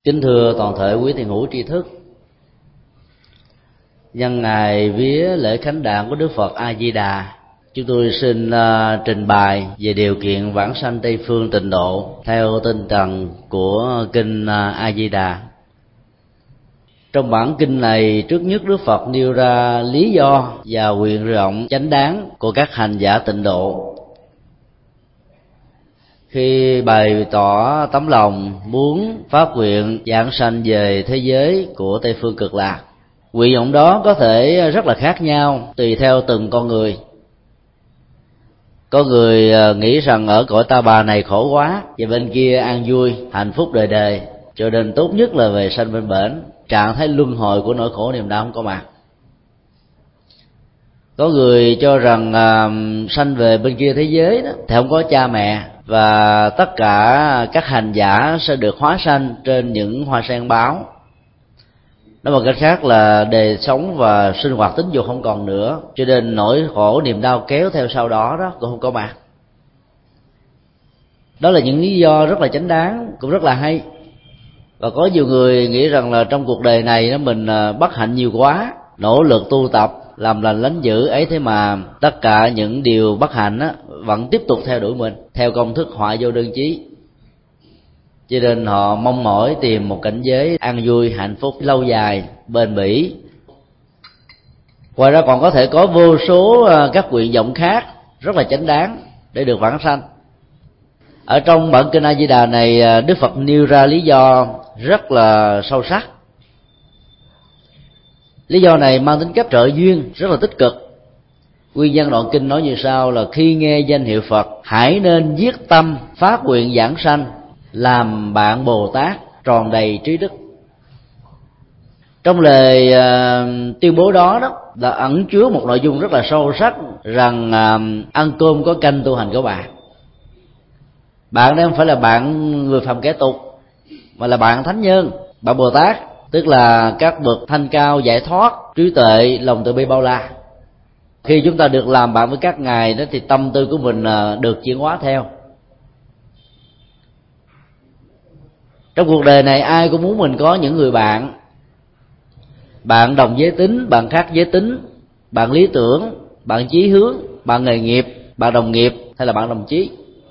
Kính thưa toàn thể quý thiền hữu tri thức, nhân ngày vía lễ khánh đản của Đức Phật A Di Đà, chúng tôi xin trình bày về điều kiện vãng sanh Tây phương tịnh độ theo tinh thần của kinh A Di Đà. Trong bản kinh này, trước nhất Đức Phật nêu ra lý do và nguyện vọng chánh đáng của các hành giả tịnh độ khi bày tỏ tấm lòng muốn phát nguyện giảng sanh về thế giới của Tây phương cực lạc. Nguyện vọng đó có thể rất là khác nhau tùy theo từng con người. Có người nghĩ rằng ở cõi ta bà này khổ quá, và bên kia an vui hạnh phúc đời đời, cho nên tốt nhất là về sanh bên bển, trạng thái luân hồi của nỗi khổ niềm đau không có mặt. Có người cho rằng sanh về bên kia thế giới đó thì không có cha mẹ, và tất cả các hành giả sẽ được hóa sanh trên những hoa sen báo. Nói một cách khác là đời sống và sinh hoạt tính dục không còn nữa, cho nên nỗi khổ niềm đau kéo theo sau đó cũng không có mặt. Đó là những lý do rất là chánh đáng, cũng rất là hay. Và có nhiều người nghĩ rằng là trong cuộc đời này mình bất hạnh nhiều quá, nỗ lực tu tập làm lành lánh dữ ấy, thế mà tất cả những điều bất hạnh vẫn tiếp tục theo đuổi mình theo công thức họa vô đơn chí. Cho nên họ mong mỏi tìm một cảnh giới an vui hạnh phúc lâu dài bền bỉ. Ngoài ra còn có thể có vô số các nguyện vọng khác rất là chánh đáng để được vãng sanh. Ở trong bản kinh A Di Đà này, Đức Phật nêu ra lý do rất là sâu sắc. Lý do này mang tính cách trợ duyên rất là tích cực. Nguyên nhân đoạn kinh nói như sau là: khi nghe danh hiệu Phật, hãy nên quyết tâm phát nguyện giảng sanh, làm bạn Bồ Tát tròn đầy trí đức. Trong lời tuyên bố đó là ẩn chứa một nội dung rất là sâu sắc, rằng ăn cơm có canh tu hành của bạn. Bạn đang không phải là bạn người phàm kẻ tục, mà là bạn thánh nhân, bạn Bồ Tát, tức là các bậc thanh cao giải thoát, trí tuệ, lòng từ bi bao la. Khi chúng ta được làm bạn với các ngài đó thì tâm tư của mình được chuyển hóa theo. Trong cuộc đời này ai cũng muốn mình có những người bạn, bạn đồng giới tính, bạn khác giới tính, bạn lý tưởng, bạn chí hướng, bạn nghề nghiệp, bạn đồng nghiệp hay là bạn đồng chí.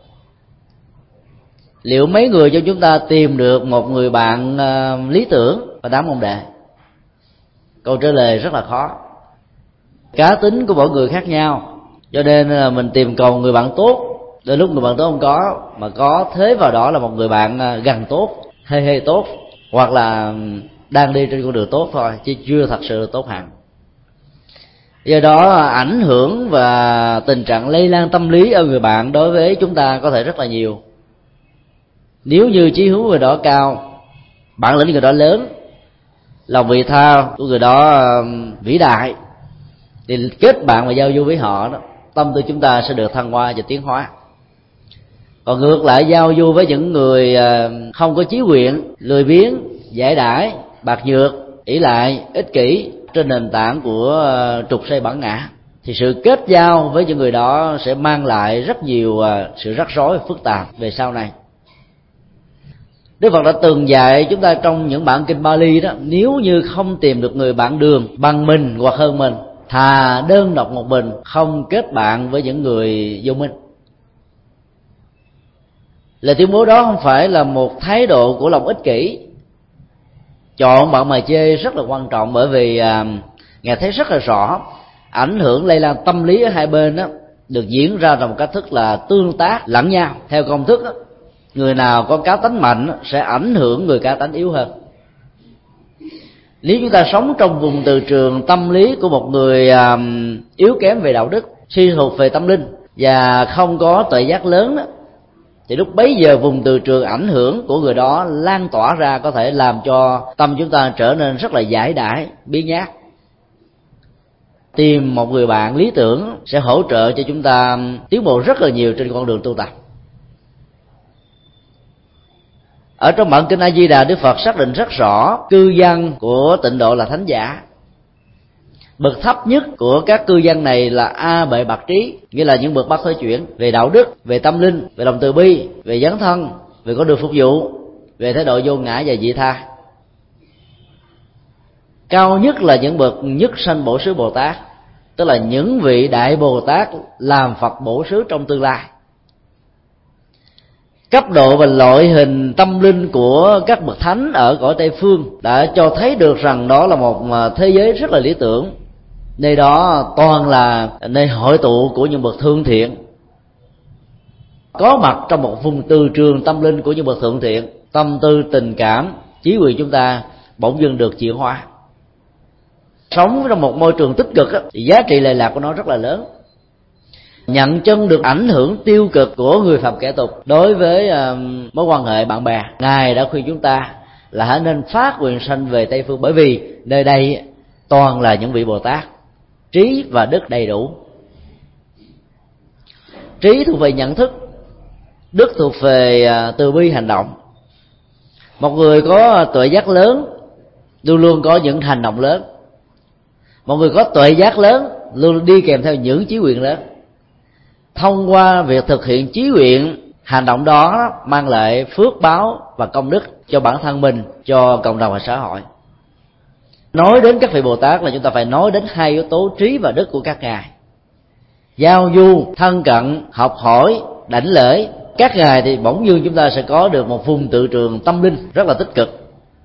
Liệu mấy người cho chúng ta tìm được một người bạn lý tưởng và đáng mong đợi? Câu trả lời rất là khó. Cá tính của mỗi người khác nhau, cho nên là mình tìm cầu người bạn tốt. Đôi lúc người bạn tốt không có, mà có thế vào đó là một người bạn gần tốt, hơi tốt, hoặc là đang đi trên con đường tốt thôi, chứ chưa thật sự tốt hẳn. Do đó ảnh hưởng và tình trạng lây lan tâm lý ở người bạn đối với chúng ta có thể rất là nhiều. Nếu như chí hướng người đó cao, bản lĩnh người đó lớn, lòng vị tha của người đó vĩ đại, thì kết bạn và giao du với họ đó, tâm tư chúng ta sẽ được thăng hoa và tiến hóa. Còn ngược lại, giao du với những người không có chí nguyện, lười biếng, giải đãi, bạc nhược, ỷ lại, ích kỷ trên nền tảng của trục xây bản ngã, thì sự kết giao với những người đó sẽ mang lại rất nhiều sự rắc rối phức tạp về sau này. Đức Phật đã từng dạy chúng ta trong những bản kinh Bali đó: nếu như không tìm được người bạn đường bằng mình hoặc hơn mình, thà đơn độc một mình, không kết bạn với những người vô minh. Lời tuyên bố đó không phải là một thái độ của lòng ích kỷ. Chọn bạn mà chê rất là quan trọng, bởi vì Ngài thấy rất là rõ ảnh hưởng lây lan tâm lý ở hai bên đó được diễn ra trong một cách thức là tương tác lẫn nhau. Theo công thức đó, người nào có cá tánh mạnh sẽ ảnh hưởng người cá tánh yếu hơn. Nếu chúng ta sống trong vùng từ trường tâm lý của một người yếu kém về đạo đức, suy sụp về tâm linh và không có tuệ giác lớn đó, thì lúc bấy giờ vùng từ trường ảnh hưởng của người đó lan tỏa ra, có thể làm cho tâm chúng ta trở nên rất là giải đãi, biếng nhác. Tìm một người bạn lý tưởng sẽ hỗ trợ cho chúng ta tiến bộ rất là nhiều trên con đường tu tập. Ở trong bản kinh A Di Đà, Đức Phật xác định rất rõ cư dân của tịnh độ là thánh giả. Bậc thấp nhất của các cư dân này là A Bệ Bạc Trí, nghĩa là những bậc bát thối chuyển về đạo đức, về tâm linh, về lòng từ bi, về dấn thân, về con đường phục vụ, về thái độ vô ngã và vị tha. Cao nhất là những bậc nhất sanh bổ xứ Bồ Tát, tức là những vị đại Bồ Tát làm Phật bổ xứ trong tương lai. Cấp độ và loại hình tâm linh của các bậc thánh ở cõi Tây Phương đã cho thấy được rằng đó là một thế giới rất là lý tưởng. Nơi đó toàn là nơi hội tụ của những bậc thương thiện, có mặt trong một vùng từ trường tâm linh của những bậc thượng thiện. Tâm tư tình cảm trí huệ chúng ta bỗng dưng được chuyển hóa. Sống trong một môi trường tích cực thì giá trị lệ lạc của nó rất là lớn. Nhận chân được ảnh hưởng tiêu cực của người phạm kẻ tục đối với mối quan hệ bạn bè, Ngài đã khuyên chúng ta là hãy nên phát nguyện sanh về Tây Phương, bởi vì nơi đây toàn là những vị Bồ Tát, trí và đức đầy đủ. Trí thuộc về nhận thức, đức thuộc về từ bi hành động. Một người có tuệ giác lớn luôn luôn có những hành động lớn. Một người có tuệ giác lớn luôn đi kèm theo những chí nguyện lớn. Thông qua việc thực hiện chí nguyện, hành động đó mang lại phước báo và công đức cho bản thân mình, cho cộng đồng và xã hội. Nói đến các vị Bồ Tát là chúng ta phải nói đến hai yếu tố trí và đức của các ngài. Giao du, thân cận, học hỏi, đảnh lễ các ngài thì bỗng dưng chúng ta sẽ có được một vùng tự trường tâm linh rất là tích cực.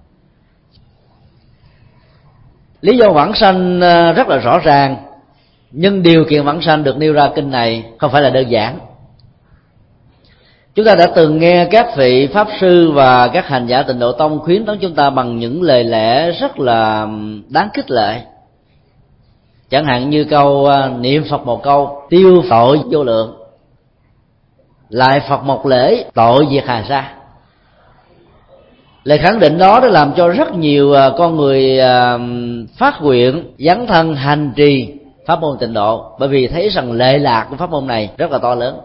Lý do vãng sanh rất là rõ ràng, nhưng điều kiện vãng sanh được nêu ra kinh này không phải là đơn giản. Chúng ta đã từng nghe các vị pháp sư và các hành giả Tịnh Độ Tông khuyến tấn chúng ta bằng những lời lẽ rất là đáng khích lệ. Chẳng hạn như câu niệm Phật một câu tiêu tội vô lượng, lại Phật một lễ tội diệt hà sa. Lời khẳng định đó đã làm cho rất nhiều con người phát nguyện dấn thân hành trì pháp môn Tịnh Độ, bởi vì thấy rằng lệ lạc của pháp môn này rất là to lớn.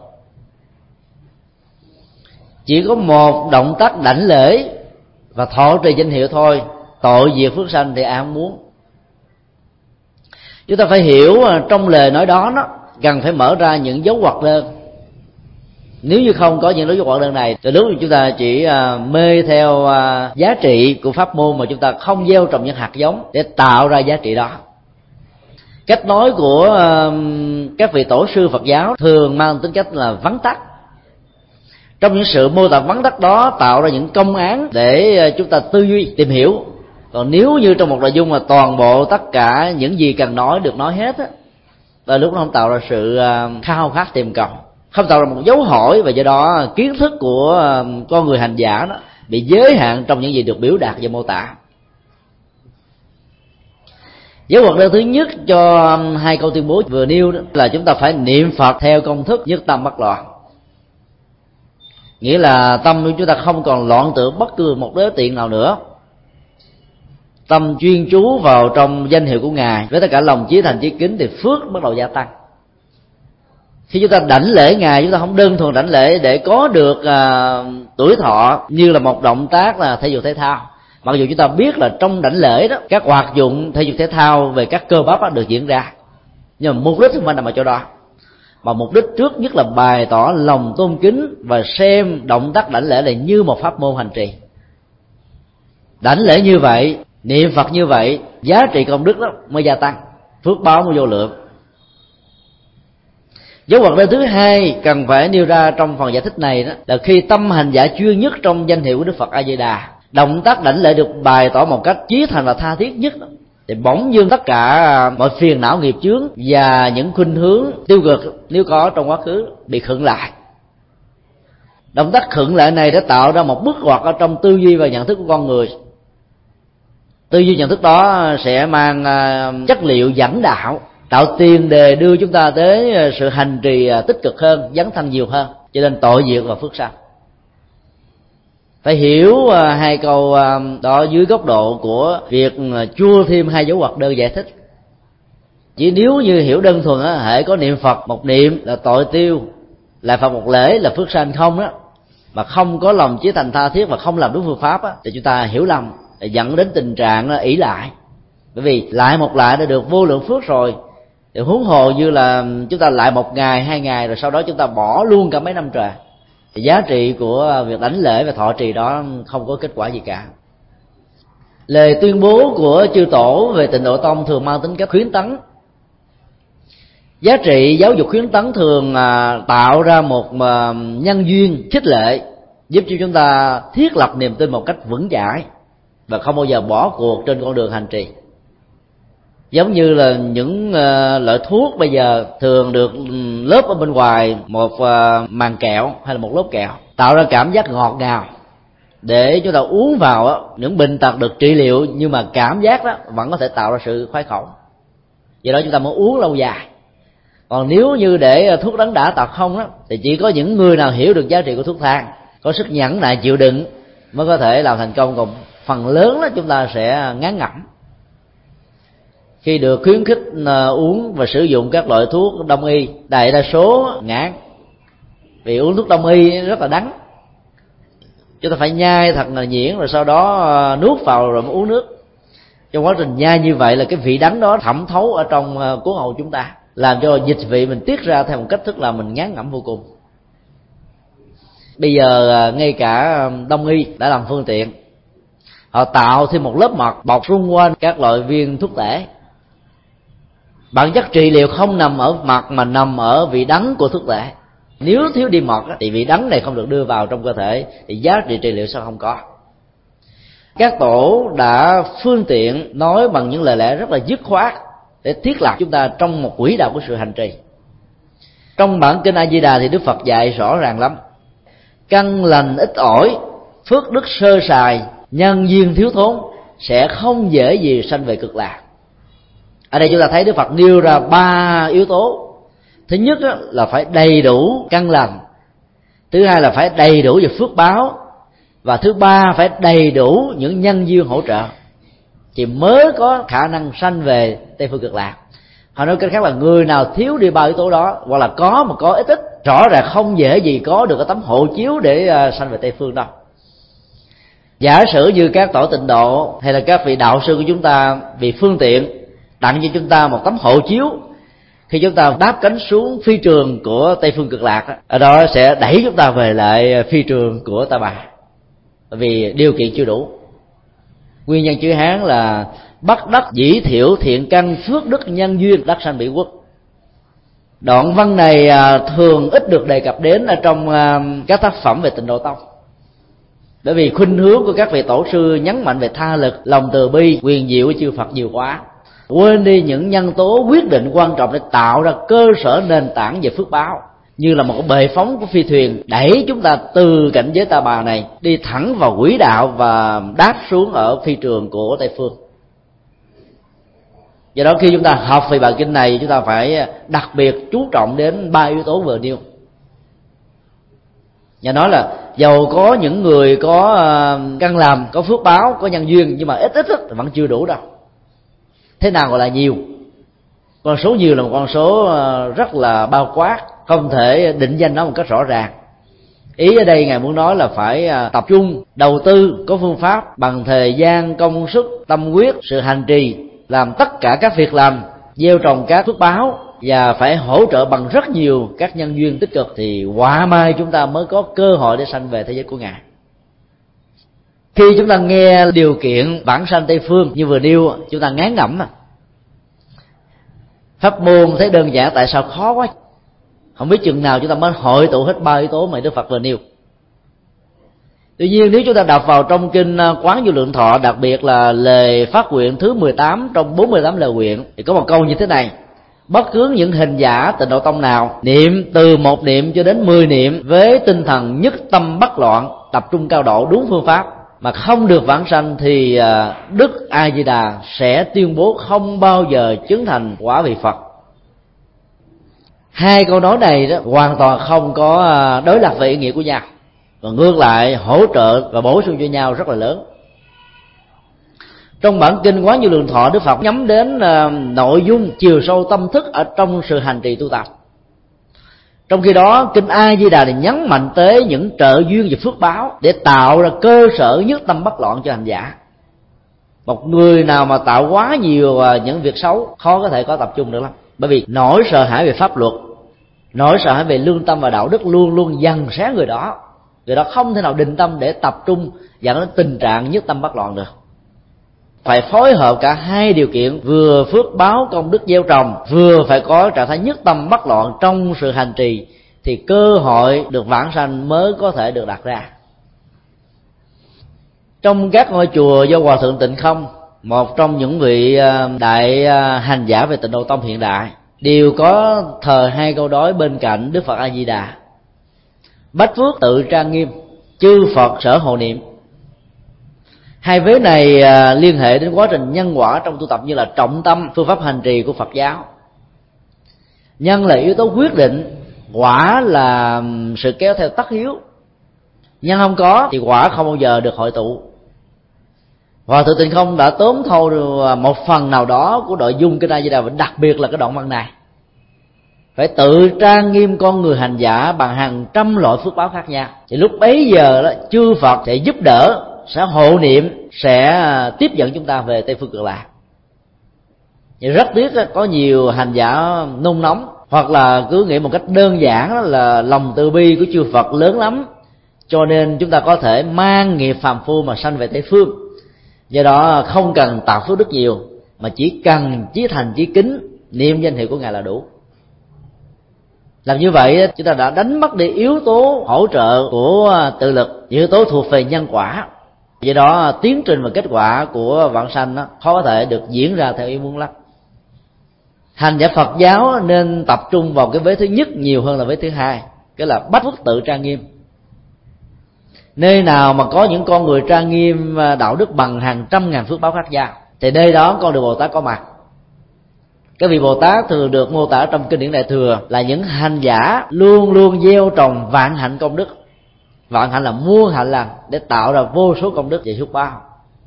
Chỉ có một động tác đảnh lễ và thọ trì danh hiệu thôi, tội diệt phước sanh thì ai không muốn. Chúng ta phải hiểu trong lời nói đó cần phải mở ra những dấu ngoặc đơn. Nếu như không có những dấu ngoặc đơn này thì lúc chúng ta chỉ mê theo giá trị của pháp môn mà chúng ta không gieo trồng những hạt giống để tạo ra giá trị đó. Cách nói của các vị tổ sư Phật giáo thường mang tính cách là vắn tắt. Trong những sự mô tả vắn tắt đó tạo ra những công án để chúng ta tư duy tìm hiểu. Còn nếu như trong một nội dung mà toàn bộ tất cả những gì cần nói được nói hết á, là lúc nó không tạo ra sự khao khát tìm cầu, không tạo ra một dấu hỏi, và do đó kiến thức của con người hành giả đó bị giới hạn trong những gì được biểu đạt và mô tả. Dấu hoạt đơn thứ nhất cho hai câu tuyên bố vừa nêu đó là chúng ta phải niệm Phật theo công thức nhất tâm bất loạn. Nghĩa là tâm của chúng ta không còn loạn tưởng bất cứ một đối tiện nào nữa. Tâm chuyên chú vào trong danh hiệu của Ngài với tất cả lòng chí thành chí kính thì phước bắt đầu gia tăng. Khi chúng ta đảnh lễ Ngài, chúng ta không đơn thuần đảnh lễ để có được tuổi thọ như là một động tác là thể dục thể thao. Mặc dù chúng ta biết là trong đảnh lễ đó các hoạt dụng thể dục thể thao về các cơ bắp đó được diễn ra, nhưng mà mục đích không phải nằm ở chỗ đó, mà mục đích trước nhất là bày tỏ lòng tôn kính và xem động tác đảnh lễ này như một pháp môn hành trì. Đảnh lễ như vậy, niệm Phật như vậy, giá trị công đức đó mới gia tăng, phước báo mới vô lượng. Dấu hoạt đơn thứ hai cần phải nêu ra trong phần giải thích này đó là khi tâm hành giả chuyên nhất trong danh hiệu của Đức Phật A Di Đà, động tác đảnh lễ được bày tỏ một cách chí thành và tha thiết nhất, thì bỗng dưng tất cả mọi phiền não nghiệp chướng và những khuynh hướng tiêu cực nếu có trong quá khứ bị khựng lại. Động tác khựng lại này đã tạo ra một bước ngoặt ở trong tư duy và nhận thức của con người. Tư duy nhận thức đó sẽ mang chất liệu dẫn đạo, tạo tiền đề đưa chúng ta tới sự hành trì tích cực hơn, dấn thân nhiều hơn, cho nên tội diệt và phước sanh. Phải hiểu hai câu đó dưới góc độ của việc chua thêm hai dấu ngoặc đơn giải thích. Chỉ nếu như hiểu đơn thuần á, hễ có niệm Phật một niệm là tội tiêu, lại Phật một lễ là phước sanh không đó, mà không có lòng chí thành tha thiết và không làm đúng phương pháp á, thì chúng ta hiểu lầm, dẫn đến tình trạng ỷ lại. Bởi vì lại một lại đã được vô lượng phước rồi, thì huống hồ như là chúng ta lại một ngày hai ngày rồi sau đó chúng ta bỏ luôn cả mấy năm trời, thì giá trị của việc đảnh lễ và thọ trì đó không có kết quả gì cả. Lời tuyên bố của chư tổ về Tịnh Độ Tông thường mang tính cách khuyến tấn. Giá trị giáo dục khuyến tấn thường tạo ra một nhân duyên khích lệ, giúp cho chúng ta thiết lập niềm tin một cách vững chãi và không bao giờ bỏ cuộc trên con đường hành trì. Giống như là những loại thuốc bây giờ thường được lớp ở bên ngoài một màng kẹo hay là một lớp kẹo, tạo ra cảm giác ngọt ngào để chúng ta uống vào những bệnh tật được trị liệu, nhưng mà cảm giác đó vẫn có thể tạo ra sự khoái khẩu. Do đó chúng ta mới uống lâu dài. Còn nếu như để thuốc đắng đã tật không đó, thì chỉ có những người nào hiểu được giá trị của thuốc thang, có sức nhẫn nại chịu đựng mới có thể làm thành công. Còn phần lớn đó chúng ta sẽ ngán ngẩm khi được khuyến khích uống và sử dụng các loại thuốc đông y. Đại đa số ngán vì uống thuốc đông y rất là đắng, chúng ta phải nhai thật là nhuyễn rồi sau đó nuốt vào rồi mới uống nước. Trong quá trình nhai như vậy là cái vị đắng đó thẩm thấu ở trong cuốn hầu chúng ta, làm cho dịch vị mình tiết ra theo một cách thức là mình ngán ngẩm vô cùng. Bây giờ ngay cả đông y đã làm phương tiện, họ tạo thêm một lớp mật bọc xung quanh các loại viên thuốc tể. Bản chất trị liệu không nằm ở mật mà nằm ở vị đắng của thuốc tể. Nếu thiếu đi mật thì vị đắng này không được đưa vào trong cơ thể thì giá trị trị liệu sẽ không có. Các tổ đã phương tiện nói bằng những lời lẽ rất là dứt khoát để thiết lập chúng ta trong một quỹ đạo của sự hành trì. Trong bản kinh A Di Đà thì Đức Phật dạy rõ ràng lắm: căn lành ít ỏi, phước đức sơ sài, nhân duyên thiếu thốn, sẽ không dễ gì sanh về cực lạc. Ở đây chúng ta thấy Đức Phật nêu ra 3 yếu tố. Thứ nhất là phải đầy đủ căn lành, thứ hai là phải đầy đủ về phước báo, và thứ ba phải đầy đủ những nhân duyên hỗ trợ thì mới có khả năng sanh về Tây phương cực lạc. Họ nói cách khác là người nào thiếu đi 3 yếu tố đó, hoặc là có mà có ít ít, rõ ràng không dễ gì có được cái tấm hộ chiếu để sanh về Tây phương đâu. Giả sử như các tổ tịnh độ hay là các vị đạo sư của chúng ta vì phương tiện tặng cho chúng ta một tấm hộ chiếu, khi chúng ta đáp cánh xuống phi trường của Tây phương cực lạc, ở đó sẽ đẩy chúng ta về lại phi trường của Ta Bà, vì điều kiện chưa đủ. Nguyên nhân chữ Hán là bất đắc dĩ thiểu thiện căn phước đức nhân duyên đắc sanh Bỉ quốc. Đoạn văn này thường ít được đề cập đến ở trong các tác phẩm về Tịnh Độ Tông, bởi vì khuynh hướng của các vị tổ sư nhấn mạnh về tha lực, lòng từ bi, quyền diệu của chư Phật nhiều quá, quên đi những nhân tố quyết định quan trọng để tạo ra cơ sở nền tảng về phước báo, như là một cái bệ phóng của phi thuyền đẩy chúng ta từ cảnh giới Ta Bà này đi thẳng vào quỹ đạo và đáp xuống ở phi trường của Tây phương. Do đó khi chúng ta học về bài kinh này, chúng ta phải đặc biệt chú trọng đến 3 yếu tố vừa nêu. Nhà nói là dầu có những người có căn làm, có phước báo, có nhân duyên, nhưng mà ít vẫn chưa đủ đâu. Thế nào gọi là nhiều? Con số nhiều là một con số rất là bao quát, không thể định danh nó một cách rõ ràng. Ý ở đây Ngài muốn nói là phải tập trung, đầu tư, có phương pháp, bằng thời gian, công sức, tâm huyết, sự hành trì, làm tất cả các việc làm, gieo trồng các phước báo, và phải hỗ trợ bằng rất nhiều các nhân duyên tích cực, thì quả mai chúng ta mới có cơ hội để sanh về thế giới của Ngài. Khi chúng ta nghe điều kiện vãng sanh Tây phương như vừa nêu, chúng ta ngán ngẩm mà. Pháp môn thấy đơn giản, tại sao khó quá? Không biết chừng nào chúng ta mới hội tụ hết 3 yếu tố mà Đức Phật vừa nêu. Tuy nhiên nếu chúng ta đọc vào trong kinh Quán Vô Lượng Thọ, đặc biệt là lời phát nguyện thứ 18 trong 48 lời nguyện, thì có một câu như thế này: bất cứ những hình giả Tịnh Độ Tông nào niệm từ 1 niệm cho đến 10 niệm với tinh thần nhất tâm bất loạn, tập trung cao độ đúng phương pháp, mà không được vãng sanh, thì Đức A Di Đà sẽ tuyên bố không bao giờ chứng thành quả vị Phật. Hai câu nói này đó hoàn toàn không có đối lập về ý nghĩa của nhau, và ngược lại hỗ trợ và bổ sung cho nhau rất là lớn. Trong bản kinh Quán Vô Lượng Thọ, Đức Phật nhắm đến nội dung chiều sâu tâm thức ở trong sự hành trì tu tập. Trong khi đó kinh A Di Đà thì nhấn mạnh tới những trợ duyên và phước báo để tạo ra cơ sở nhất tâm bất loạn cho hành giả. Một người nào mà tạo quá nhiều những việc xấu khó có thể có tập trung được lắm, bởi vì nỗi sợ hãi về pháp luật, Nỗi sợ hãi về lương tâm và đạo đức luôn luôn dằn xé người đó không thể nào định tâm để tập trung dẫn đến tình trạng nhất tâm bất loạn được. Phải phối hợp cả hai điều kiện, vừa phước báo công đức gieo trồng, vừa phải có trạng thái nhất tâm bất loạn trong sự hành trì, thì cơ hội được vãng sanh mới có thể được đặt ra. Trong các ngôi chùa do Hòa Thượng Tịnh Không, một trong những vị đại hành giả về Tịnh Độ Tông hiện đại, đều có thờ hai câu đối bên cạnh Đức Phật A Di Đà: bách phước tự trang nghiêm, chư Phật sở hộ niệm. Hai vế này liên hệ đến quá trình nhân quả trong tu tập như là trọng tâm phương pháp hành trì của Phật giáo. Nhân là yếu tố quyết định, quả là sự kéo theo tất yếu. Nhân không có thì quả không bao giờ được hội tụ. Hòa Thượng Tịnh Không đã tóm thâu một phần nào đó của nội dung Kinh A Di Đà, và đặc biệt là cái đoạn văn này: phải tự trang nghiêm con người hành giả bằng hàng trăm loại phước báo khác nhau. Thì lúc bấy giờ đó, chư Phật sẽ giúp đỡ, sẽ hộ niệm, sẽ tiếp dẫn chúng ta về Tây Phương Cực Lạc. Nhưng rất tiếc có nhiều hành giả nôn nóng, hoặc là cứ nghĩ một cách đơn giản là lòng từ bi của chư Phật lớn lắm, cho nên chúng ta có thể mang nghiệp phàm phu mà sanh về Tây Phương. Do đó không cần tạo phước đức nhiều, mà chỉ cần chí thành chí kính niệm danh hiệu của Ngài là đủ. Làm như vậy chúng ta đã đánh mất đi yếu tố hỗ trợ của tự lực, yếu tố thuộc về nhân quả. Do đó tiến trình và kết quả của vãng sanh khó có thể được diễn ra theo ý muốn lắm. Hành giả Phật giáo nên tập trung vào cái vế thứ nhất nhiều hơn là vế thứ hai, cái là bách phước tự trang nghiêm. Nơi nào mà có những con người trang nghiêm đạo đức bằng hàng trăm ngàn phước báo khác nhau, thì nơi đó con đường Bồ Tát có mặt. Cái vị Bồ Tát thường được mô tả trong kinh điển Đại Thừa là những hành giả luôn luôn gieo trồng vạn hạnh công đức. Vạn hạnh là muôn hạnh lành, để tạo ra vô số công đức và phước báo.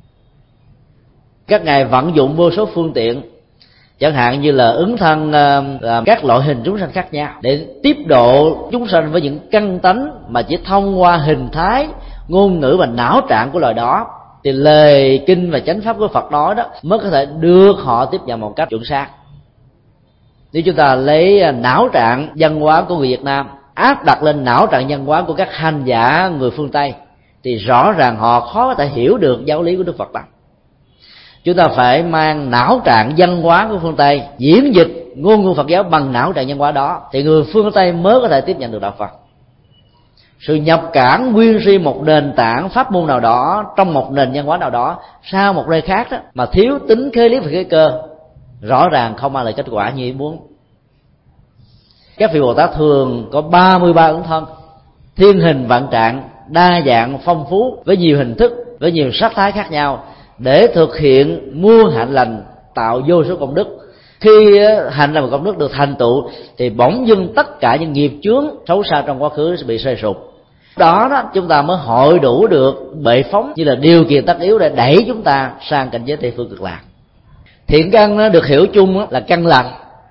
Các ngài vận dụng vô số phương tiện, chẳng hạn như là ứng thân các loại hình chúng sanh khác nhau, để tiếp độ chúng sanh với những căn tánh mà chỉ thông qua hình thái, ngôn ngữ và não trạng của loài đó, thì lời kinh và chánh pháp của Phật nói đó mới có thể được họ tiếp nhận một cách chuẩn xác. Nếu chúng ta lấy não trạng văn hóa của người Việt Nam áp đặt lên não trạng văn hóa của các hành giả người phương Tây, thì rõ ràng họ khó có thể hiểu được giáo lý của Đức Phật lắm. Chúng ta phải mang não trạng văn hóa của phương Tây diễn dịch ngôn ngữ Phật giáo bằng não trạng văn hóa đó, thì người phương Tây mới có thể tiếp nhận được đạo Phật. Sự nhập cản nguyên si một nền tảng pháp môn nào đó trong một nền văn hóa nào đó sau một nơi khác đó, mà thiếu tính khế lý và khế cơ, rõ ràng không mang lại kết quả như ý muốn. Các vị Bồ Tát thường có 33 ứng thân, thiên hình vạn trạng, đa dạng phong phú, với nhiều hình thức, với nhiều sắc thái khác nhau, để thực hiện muôn hạnh lành, tạo vô số công đức. Khi hạnh lành và công đức được thành tựu, thì bỗng dưng tất cả những nghiệp chướng xấu xa trong quá khứ sẽ bị sơi sụp. Đó chúng ta mới hội đủ được bệ phóng như là điều kiện tất yếu để đẩy chúng ta sang cảnh giới Tây Phương Cực Lạc. Thiện căn nó được hiểu chung là căn lành,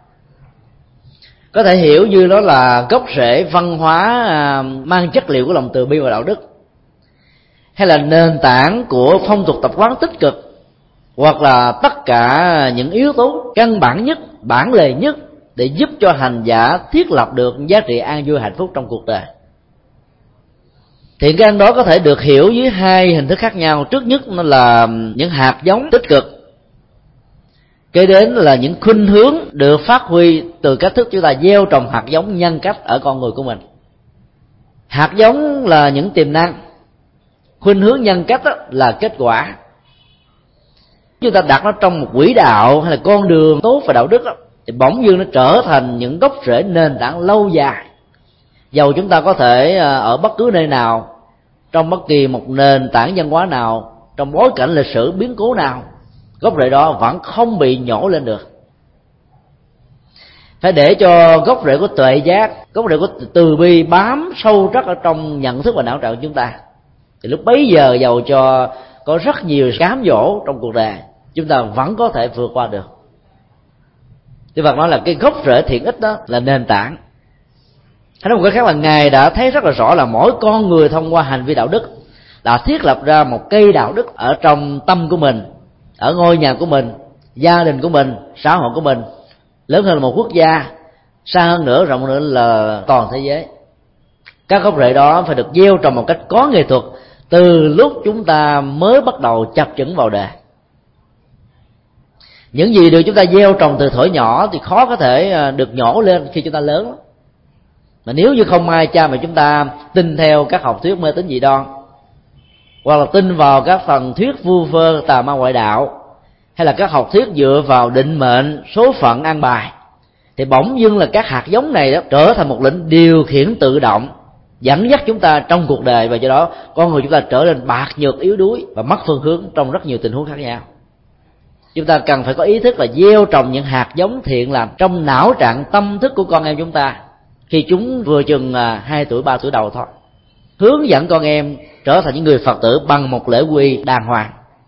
có thể hiểu như đó là gốc rễ văn hóa mang chất liệu của lòng từ bi và đạo đức, hay là nền tảng của phong tục tập quán tích cực, hoặc là tất cả những yếu tố căn bản nhất, bản lề nhất để giúp cho hành giả thiết lập được giá trị an vui hạnh phúc trong cuộc đời. Thiện căn đó có thể được hiểu dưới hai hình thức khác nhau. Trước nhất nó là những hạt giống tích cực, kế đến là những khuynh hướng được phát huy từ cách thức chúng ta gieo trồng hạt giống nhân cách ở con người của mình. Hạt giống là những tiềm năng, khuynh hướng nhân cách là kết quả. Chúng ta đặt nó trong một quỹ đạo hay là con đường tốt và đạo đức thì bỗng dưng nó trở thành những gốc rễ nền tảng lâu dài. Dầu chúng ta có thể ở bất cứ nơi nào, trong bất kỳ một nền tảng văn hóa nào, trong bối cảnh lịch sử biến cố nào, gốc rễ đó vẫn không bị nhổ lên được. Phải để cho gốc rễ của tuệ giác, gốc rễ của từ bi bám sâu rất ở trong nhận thức và não trạng của chúng ta, thì lúc bấy giờ dầu cho có rất nhiều cám dỗ trong cuộc đời, chúng ta vẫn có thể vượt qua được. Thì Phật nói là cái gốc rễ thiện ích đó là nền tảng. Hay nói một cái khác là Ngài đã thấy rất là rõ là mỗi con người thông qua hành vi đạo đức đã thiết lập ra một cây đạo đức ở trong tâm của mình, ở ngôi nhà của mình, gia đình của mình, xã hội của mình, lớn hơn là một quốc gia, xa hơn nữa, rộng nữa là toàn thế giới. Các gốc rễ đó phải được gieo trồng một cách có nghệ thuật từ lúc chúng ta mới bắt đầu chập chững vào đề. Những gì được chúng ta gieo trồng từ thuở nhỏ thì khó có thể được nhổ lên khi chúng ta lớn. Mà nếu như không may cha mẹ chúng ta tin theo các học thuyết mê tín dị đoan, hoặc là tin vào các phần thuyết vu vơ tà ma ngoại đạo, hay là các học thuyết dựa vào định mệnh, số phận, an bài, thì bỗng dưng là các hạt giống này đó trở thành một lệnh điều khiển tự động dẫn dắt chúng ta trong cuộc đời, và do đó con người chúng ta trở nên bạc nhược, yếu đuối và mất phương hướng trong rất nhiều tình huống khác nhau. Chúng ta cần phải có ý thức là gieo trồng những hạt giống thiện lành trong não trạng tâm thức của con em chúng ta khi chúng vừa chừng 2 tuổi 3 tuổi đầu thôi, hướng dẫn con em trở thành những người Phật tử bằng một lễ quy đàng hoàng.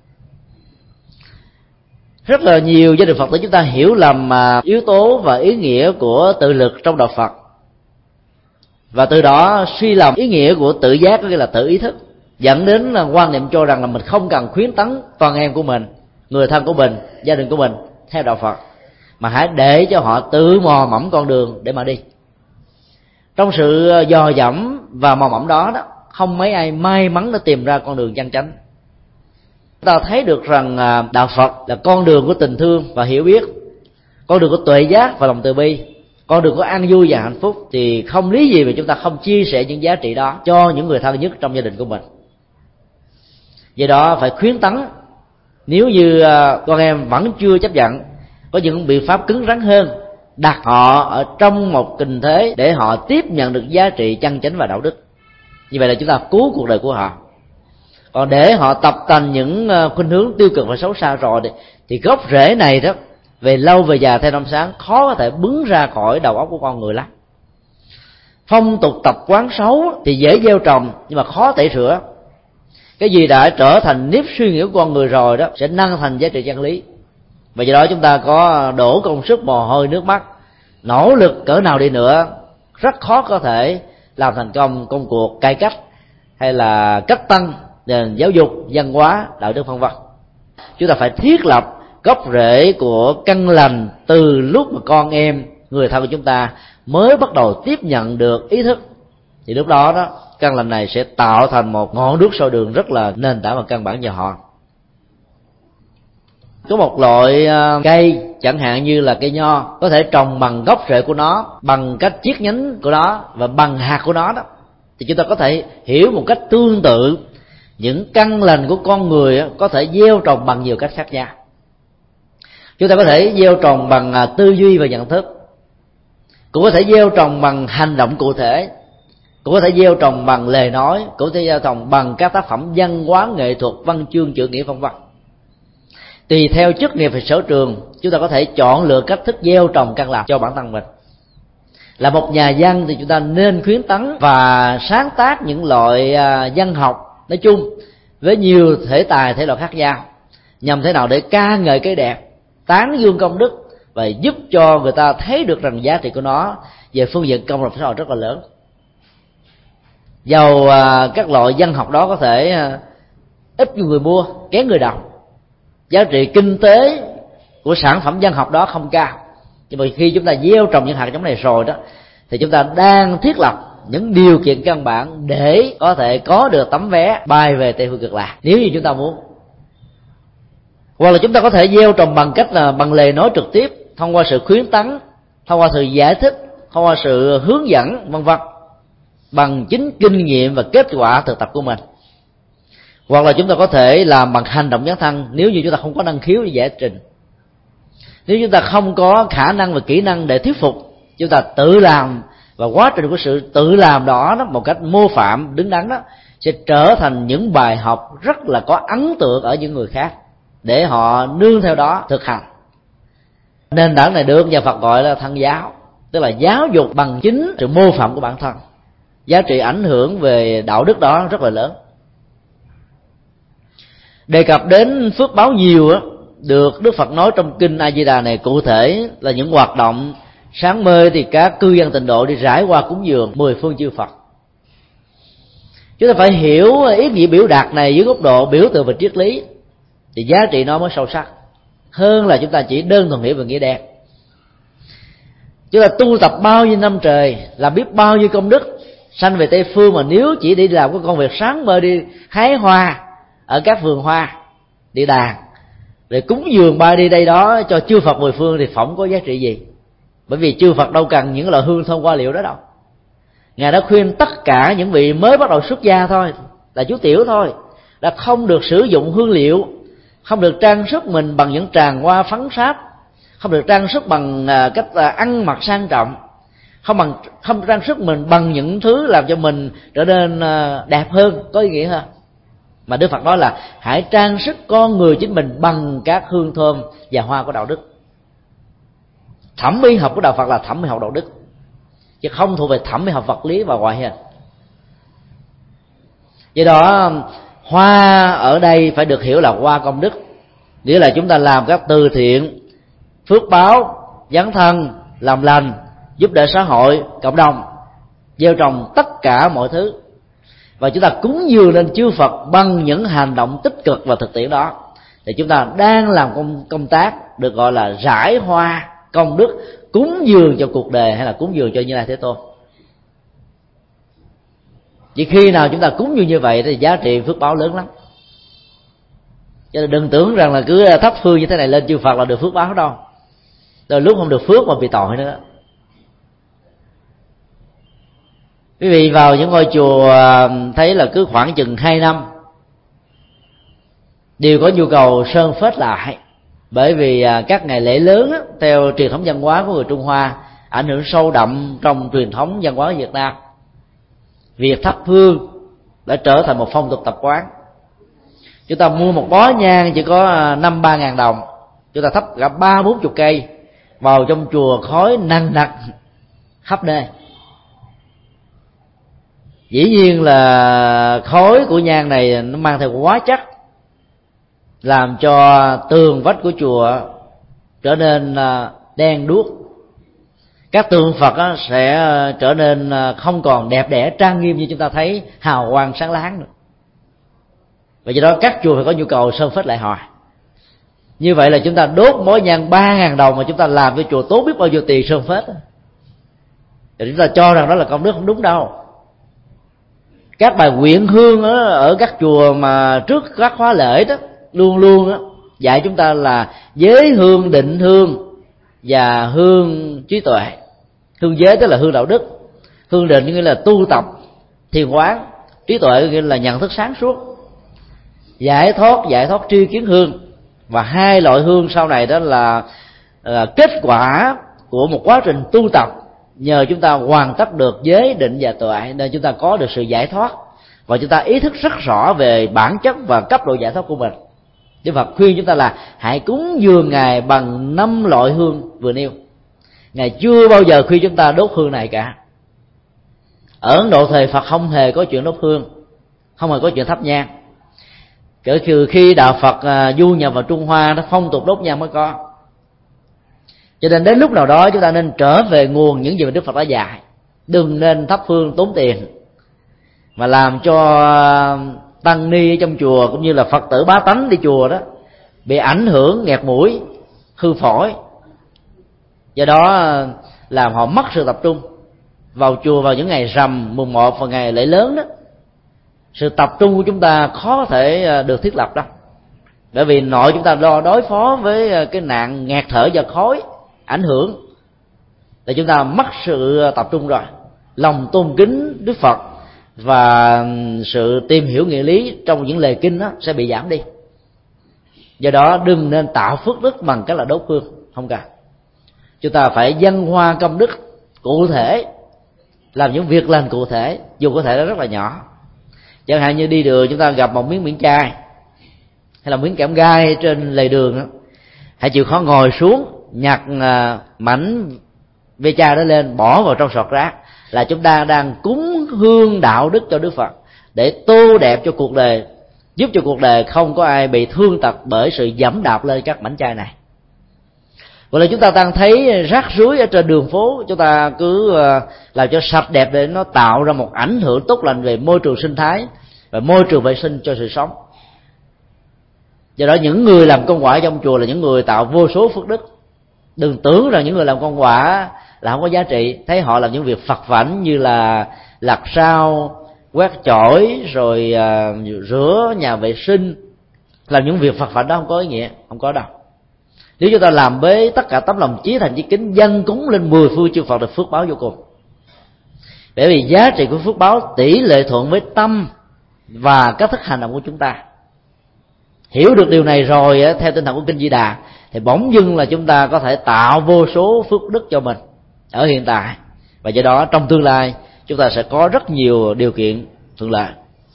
Rất là nhiều gia đình Phật tử chúng ta hiểu lầm yếu tố và ý nghĩa của tự lực trong đạo Phật, và từ đó suy lầm ý nghĩa của tự giác, có nghĩa là tự ý thức, dẫn đến là quan niệm cho rằng là mình không cần khuyến tấn con em của mình, người thân của mình, gia đình của mình theo đạo Phật, mà hãy để cho họ tự mò mẫm con đường để mà đi. Trong sự dò dẫm và mò mẫm đó, không mấy ai may mắn để tìm ra con đường chân chánh. Ta thấy được rằng đạo Phật là con đường của tình thương và hiểu biết, con đường của tuệ giác và lòng từ bi, con đường của an vui và hạnh phúc, thì không lý gì mà chúng ta không chia sẻ những giá trị đó cho những người thân nhất trong gia đình của mình. Do đó phải khuyến tấn. Nếu như con em vẫn chưa chấp nhận, có những biện pháp cứng rắn hơn, đặt họ ở trong một tình thế để họ tiếp nhận được giá trị chân chánh và đạo đức. Như vậy là chúng ta cứu cuộc đời của họ. Còn để họ tập tành những khuynh hướng tiêu cực và xấu xa rồi thì gốc rễ này đó về lâu về dài theo năm sáng khó có thể bứng ra khỏi đầu óc của con người lắm. Phong tục tập quán xấu thì dễ gieo trồng nhưng mà khó tẩy rửa. Cái gì đã trở thành nếp suy nghĩ của con người rồi đó sẽ nâng thành giá trị chân lý. Và do đó chúng ta có đổ công sức, mồ hôi, nước mắt, nỗ lực cỡ nào đi nữa, rất khó có thể làm thành công công cuộc cải cách hay là cách tăng nền giáo dục, văn hóa, đạo đức vân vân. Chúng ta phải thiết lập gốc rễ của căn lành từ lúc mà con em, người thân của chúng ta mới bắt đầu tiếp nhận được ý thức, thì lúc đó đó căn lành này sẽ tạo thành một ngọn đuốc soi đường rất là nền tảng và căn bản cho họ. Có một loại cây chẳng hạn như là cây nho, có thể trồng bằng gốc rễ của nó, bằng cách chiết nhánh của nó và bằng hạt của nó đó, thì chúng ta có thể hiểu một cách tương tự những căn lành của con người có thể gieo trồng bằng nhiều cách khác nhau. Chúng ta có thể gieo trồng bằng tư duy và nhận thức, cũng có thể gieo trồng bằng hành động cụ thể, cũng có thể gieo trồng bằng lời nói, cũng có thể gieo trồng bằng các tác phẩm văn hóa, nghệ thuật, văn chương, chữ nghĩa vân vân. Tùy theo chức nghiệp và sở trường, chúng ta có thể chọn lựa cách thức gieo trồng căn lành cho bản thân mình. Là một nhà văn thì chúng ta nên khuyến tấn và sáng tác những loại văn học nói chung với nhiều thể tài, thể loại khác nhau, nhằm thế nào để ca ngợi cái đẹp, tán dương công đức và giúp cho người ta thấy được rằng giá trị của nó về phương diện công lập xã hội rất là lớn. Dầu các loại văn học đó có thể ít người mua, kén người đọc, giá trị kinh tế của sản phẩm văn học đó không cao, nhưng mà khi chúng ta gieo trồng những hạt giống này rồi đó, thì chúng ta đang thiết lập những điều kiện căn bản để có thể có được tấm vé bay về Tây Phương Cực Lạc nếu như chúng ta muốn. Hoặc là chúng ta có thể gieo trồng bằng cách là bằng lời nói trực tiếp, thông qua sự khuyến tấn, thông qua sự giải thích, thông qua sự hướng dẫn vân vân, bằng chính kinh nghiệm và kết quả thực tập của mình. Hoặc là chúng ta có thể làm bằng hành động dấn thân nếu như chúng ta không có năng khiếu để giải trình. Nếu chúng ta không có khả năng và kỹ năng để thuyết phục, chúng ta tự làm, và quá trình của sự tự làm đó một cách mô phạm đứng đắn đó sẽ trở thành những bài học rất là có ấn tượng ở những người khác để họ nương theo đó thực hành. Nền tảng này được nhà Phật gọi là thân giáo, tức là giáo dục bằng chính sự mô phạm của bản thân. Giá trị ảnh hưởng về đạo đức đó rất là lớn. Đề cập đến phước báo nhiều á, được Đức Phật nói trong kinh A Di Đà này cụ thể là những hoạt động sáng mơ thì các cư dân tịnh độ đi rải hoa cúng dường 10 phương chư Phật. Chúng ta phải hiểu ý nghĩa biểu đạt này dưới góc độ biểu tượng và triết lý thì giá trị nó mới sâu sắc hơn là chúng ta chỉ đơn thuần hiểu về nghĩa đen. Chúng ta tu tập bao nhiêu năm trời, làm biết bao nhiêu công đức, sanh về Tây Phương mà nếu chỉ đi làm cái công việc sáng mơ đi hái hoa ở các vườn hoa, địa đàng, để cúng dường ba đi đây đó cho chư Phật mười phương thì phỏng có giá trị gì? Bởi vì chư Phật đâu cần những loại hương thơm hoa liệu đó đâu. Ngài đã khuyên tất cả những vị mới bắt đầu xuất gia thôi, là chú tiểu thôi, là không được sử dụng hương liệu, không được trang sức mình bằng những tràng hoa phấn sáp, không được trang sức bằng cách ăn mặc sang trọng, không trang sức mình bằng những thứ làm cho mình trở nên đẹp hơn, có ý nghĩa hơn. Mà Đức Phật nói là hãy trang sức con người chính mình bằng các hương thơm và hoa của đạo đức. Thẩm mỹ học của đạo Phật là thẩm mỹ học đạo đức, chứ không thuộc về thẩm mỹ học vật lý và ngoại hình. Do đó hoa ở đây phải được hiểu là hoa công đức, nghĩa là chúng ta làm các từ thiện, phước báo, dấn thân, làm lành, giúp đỡ xã hội, cộng đồng, gieo trồng tất cả mọi thứ, và chúng ta cúng dường lên chư Phật bằng những hành động tích cực và thực tiễn đó, thì chúng ta đang làm công tác được gọi là rải hoa công đức, cúng dường cho cuộc đời hay là cúng dường cho Như Lai Thế Tôn. Chỉ khi nào chúng ta cúng dường như vậy thì giá trị phước báo lớn lắm. Cho nên đừng tưởng rằng là cứ thắp hương như thế này lên chư Phật là được phước báo đâu. Đôi lúc không được phước mà bị tội nữa. Quý vị vào những ngôi chùa thấy là cứ khoảng chừng 2 năm đều có nhu cầu sơn phết lại, bởi vì các ngày lễ lớn á, theo truyền thống văn hóa của người Trung Hoa ảnh hưởng sâu đậm trong truyền thống văn hóa Việt Nam, việc thắp hương đã trở thành một phong tục tập quán. Chúng ta mua một bó nhang chỉ có 5-3 ngàn đồng, chúng ta thắp cả 30-40 cây vào trong chùa, khói nặng nặc khắp nơi. Dĩ nhiên là khói của nhang này nó mang theo hóa chất làm cho tường vách của chùa trở nên đen đuốc, các tượng Phật sẽ trở nên không còn đẹp đẽ trang nghiêm như chúng ta thấy hào quang sáng láng nữa. Và do đó các chùa phải có nhu cầu sơn phết lại hoài. Như vậy là chúng ta đốt mối nhang 3.000 đồng mà chúng ta làm cho chùa tốn biết bao nhiêu tiền sơn phết. Thì chúng ta cho rằng đó là công đức, không đúng đâu. Các bài nguyện hương ở các chùa mà trước các khóa lễ đó luôn luôn dạy chúng ta là giới hương, định hương và hương trí tuệ. Hương giới tức là hương đạo đức, hương định nghĩa là tu tập thiền quán, trí tuệ nghĩa là nhận thức sáng suốt, giải thoát tri kiến hương. Và hai loại hương sau này đó là kết quả của một quá trình tu tập, nhờ chúng ta hoàn tất được giới định và tuệ nên chúng ta có được sự giải thoát, và chúng ta ý thức rất rõ về bản chất và cấp độ giải thoát của mình. Đức Phật khuyên chúng ta là hãy cúng dường Ngài bằng 5 loại hương vừa nêu. Ngài chưa bao giờ khuyên chúng ta đốt hương này cả. Ở Ấn Độ thời Phật không hề có chuyện đốt hương, không hề có chuyện thắp nhang. Kể từ khi đạo Phật du nhập vào Trung Hoa, nó phong tục đốt nhang mới có. Cho nên đến lúc nào đó chúng ta nên trở về nguồn những gì mà Đức Phật đã dạy. Đừng nên thắp hương tốn tiền, mà làm cho tăng ni trong chùa cũng như là Phật tử bá tánh đi chùa đó bị ảnh hưởng nghẹt mũi, hư phổi. Do đó làm họ mất sự tập trung. Vào chùa vào những ngày rằm, mùng 1 và ngày lễ lớn đó, sự tập trung của chúng ta khó có thể được thiết lập đâu. Bởi vì nội chúng ta lo đối phó với cái nạn nghẹt thở do khói ảnh hưởng, thì chúng ta mất sự tập trung rồi. Lòng tôn kính Đức Phật và sự tìm hiểu nghĩa lý trong những lời kinh đó sẽ bị giảm đi. Do đó đừng nên tạo phước đức bằng cách là đốt hương, không cần. Chúng ta phải dâng hoa công đức cụ thể, làm những việc lành cụ thể, dù có thể nó rất là nhỏ. Chẳng hạn như đi đường chúng ta gặp một miếng miễn chai hay là miếng kẽm gai trên lề đường đó, hãy chịu khó ngồi xuống, nhặt mảnh ve chai đó lên, bỏ vào trong sọt rác, là chúng ta đang cúng hương đạo đức cho Đức Phật, để tô đẹp cho cuộc đời, giúp cho cuộc đời không có ai bị thương tật bởi sự dẫm đạp lên các mảnh chai này. Hoặc là chúng ta đang thấy rác rưới ở trên đường phố, chúng ta cứ làm cho sạch đẹp để nó tạo ra một ảnh hưởng tốt lành về môi trường sinh thái và môi trường vệ sinh cho sự sống. Do đó những người làm công quả trong chùa là những người tạo vô số phước đức. Đừng tưởng rằng những người làm công quả là không có giá trị, thấy họ làm những việc phật vãnh như là lặt rau, quét chổi, rồi rửa nhà vệ sinh, làm những việc phật vãnh đó không có ý nghĩa, không có đâu. Nếu chúng ta làm với tất cả tấm lòng chí thành chí kính, dâng cúng lên 10 phương chư Phật, được phước báo vô cùng. Bởi vì giá trị của phước báo tỷ lệ thuận với tâm và cách thức hành động của chúng ta. Hiểu được điều này rồi, theo tinh thần của Kinh Di Đà, thì bỗng dưng là chúng ta có thể tạo vô số phước đức cho mình ở hiện tại, và do đó trong tương lai chúng ta sẽ có rất nhiều điều kiện thuận lợi.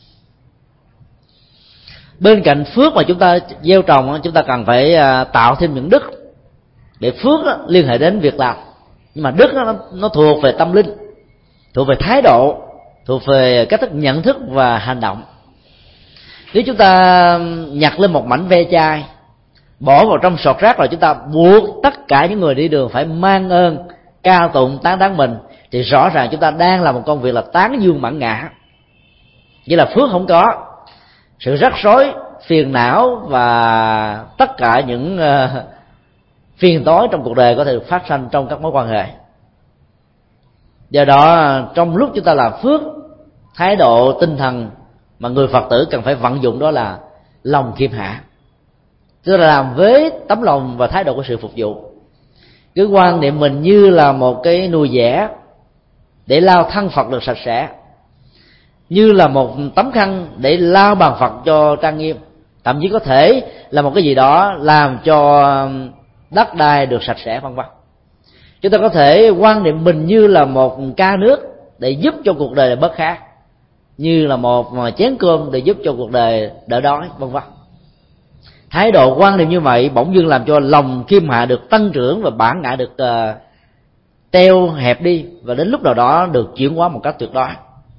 Bên cạnh phước mà chúng ta gieo trồng, chúng ta cần phải tạo thêm những đức, để phước liên hệ đến việc làm. Nhưng mà đức nó thuộc về tâm linh, thuộc về thái độ, thuộc về cách thức nhận thức và hành động. Nếu chúng ta nhặt lên một mảnh ve chai, bỏ vào trong sọt rác, rồi chúng ta buộc tất cả những người đi đường phải mang ơn, ca tụng, tán thán mình, thì rõ ràng chúng ta đang làm một công việc là tán dương mãn ngã. Vậy là phước không có, sự rắc rối, phiền não và tất cả những phiền toái trong cuộc đời có thể được phát sinh trong các mối quan hệ. Do đó trong lúc chúng ta làm phước, thái độ tinh thần mà người Phật tử cần phải vận dụng đó là lòng khiêm hạ. Tức là làm với tấm lòng và thái độ của sự phục vụ. Cứ quan niệm mình như là một cái nùi dẻ để lau thân Phật được sạch sẽ, như là một tấm khăn để lau bàn Phật cho trang nghiêm, thậm chí có thể là một cái gì đó làm cho đất đai được sạch sẽ, vân vân. Chúng ta có thể quan niệm mình như là một ca nước để giúp cho cuộc đời bớt khát, như là một chén cơm để giúp cho cuộc đời đỡ đói, vân vân. Thái độ quan niệm như vậy bỗng dưng làm cho lòng khiêm hạ được tăng trưởng và bản ngã được teo hẹp đi, và đến lúc nào đó được chuyển hóa một cách tuyệt đối.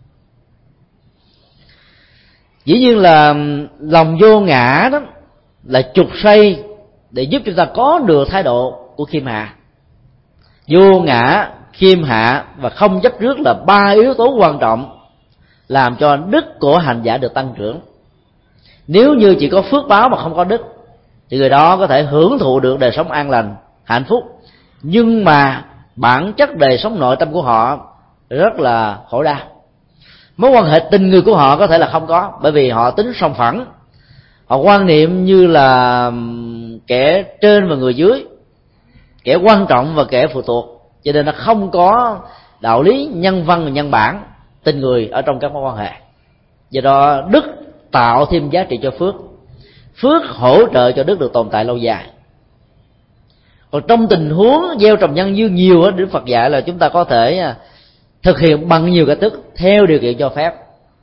Dĩ nhiên là lòng vô ngã đó là trục xây để giúp chúng ta có được thái độ của khiêm hạ. Vô ngã, khiêm hạ và không chấp trước là ba yếu tố quan trọng làm cho đức của hành giả được tăng trưởng. Nếu như chỉ có phước báo mà không có đức, thì người đó có thể hưởng thụ được đời sống an lành, hạnh phúc, nhưng mà bản chất đời sống nội tâm của họ rất là khổ đau. Mối quan hệ tình người của họ có thể là không có, bởi vì họ tính song phẳng, họ quan niệm như là kẻ trên và người dưới, kẻ quan trọng và kẻ phụ thuộc, cho nên nó không có đạo lý nhân văn và nhân bản tình người ở trong các mối quan hệ. Do đó đức tạo thêm giá trị cho phước, phước hỗ trợ cho đức được tồn tại lâu dài. Còn trong tình huống gieo trồng nhân duyên nhiều, Đức Phật dạy là chúng ta có thể thực hiện bằng nhiều cách thức theo điều kiện cho phép.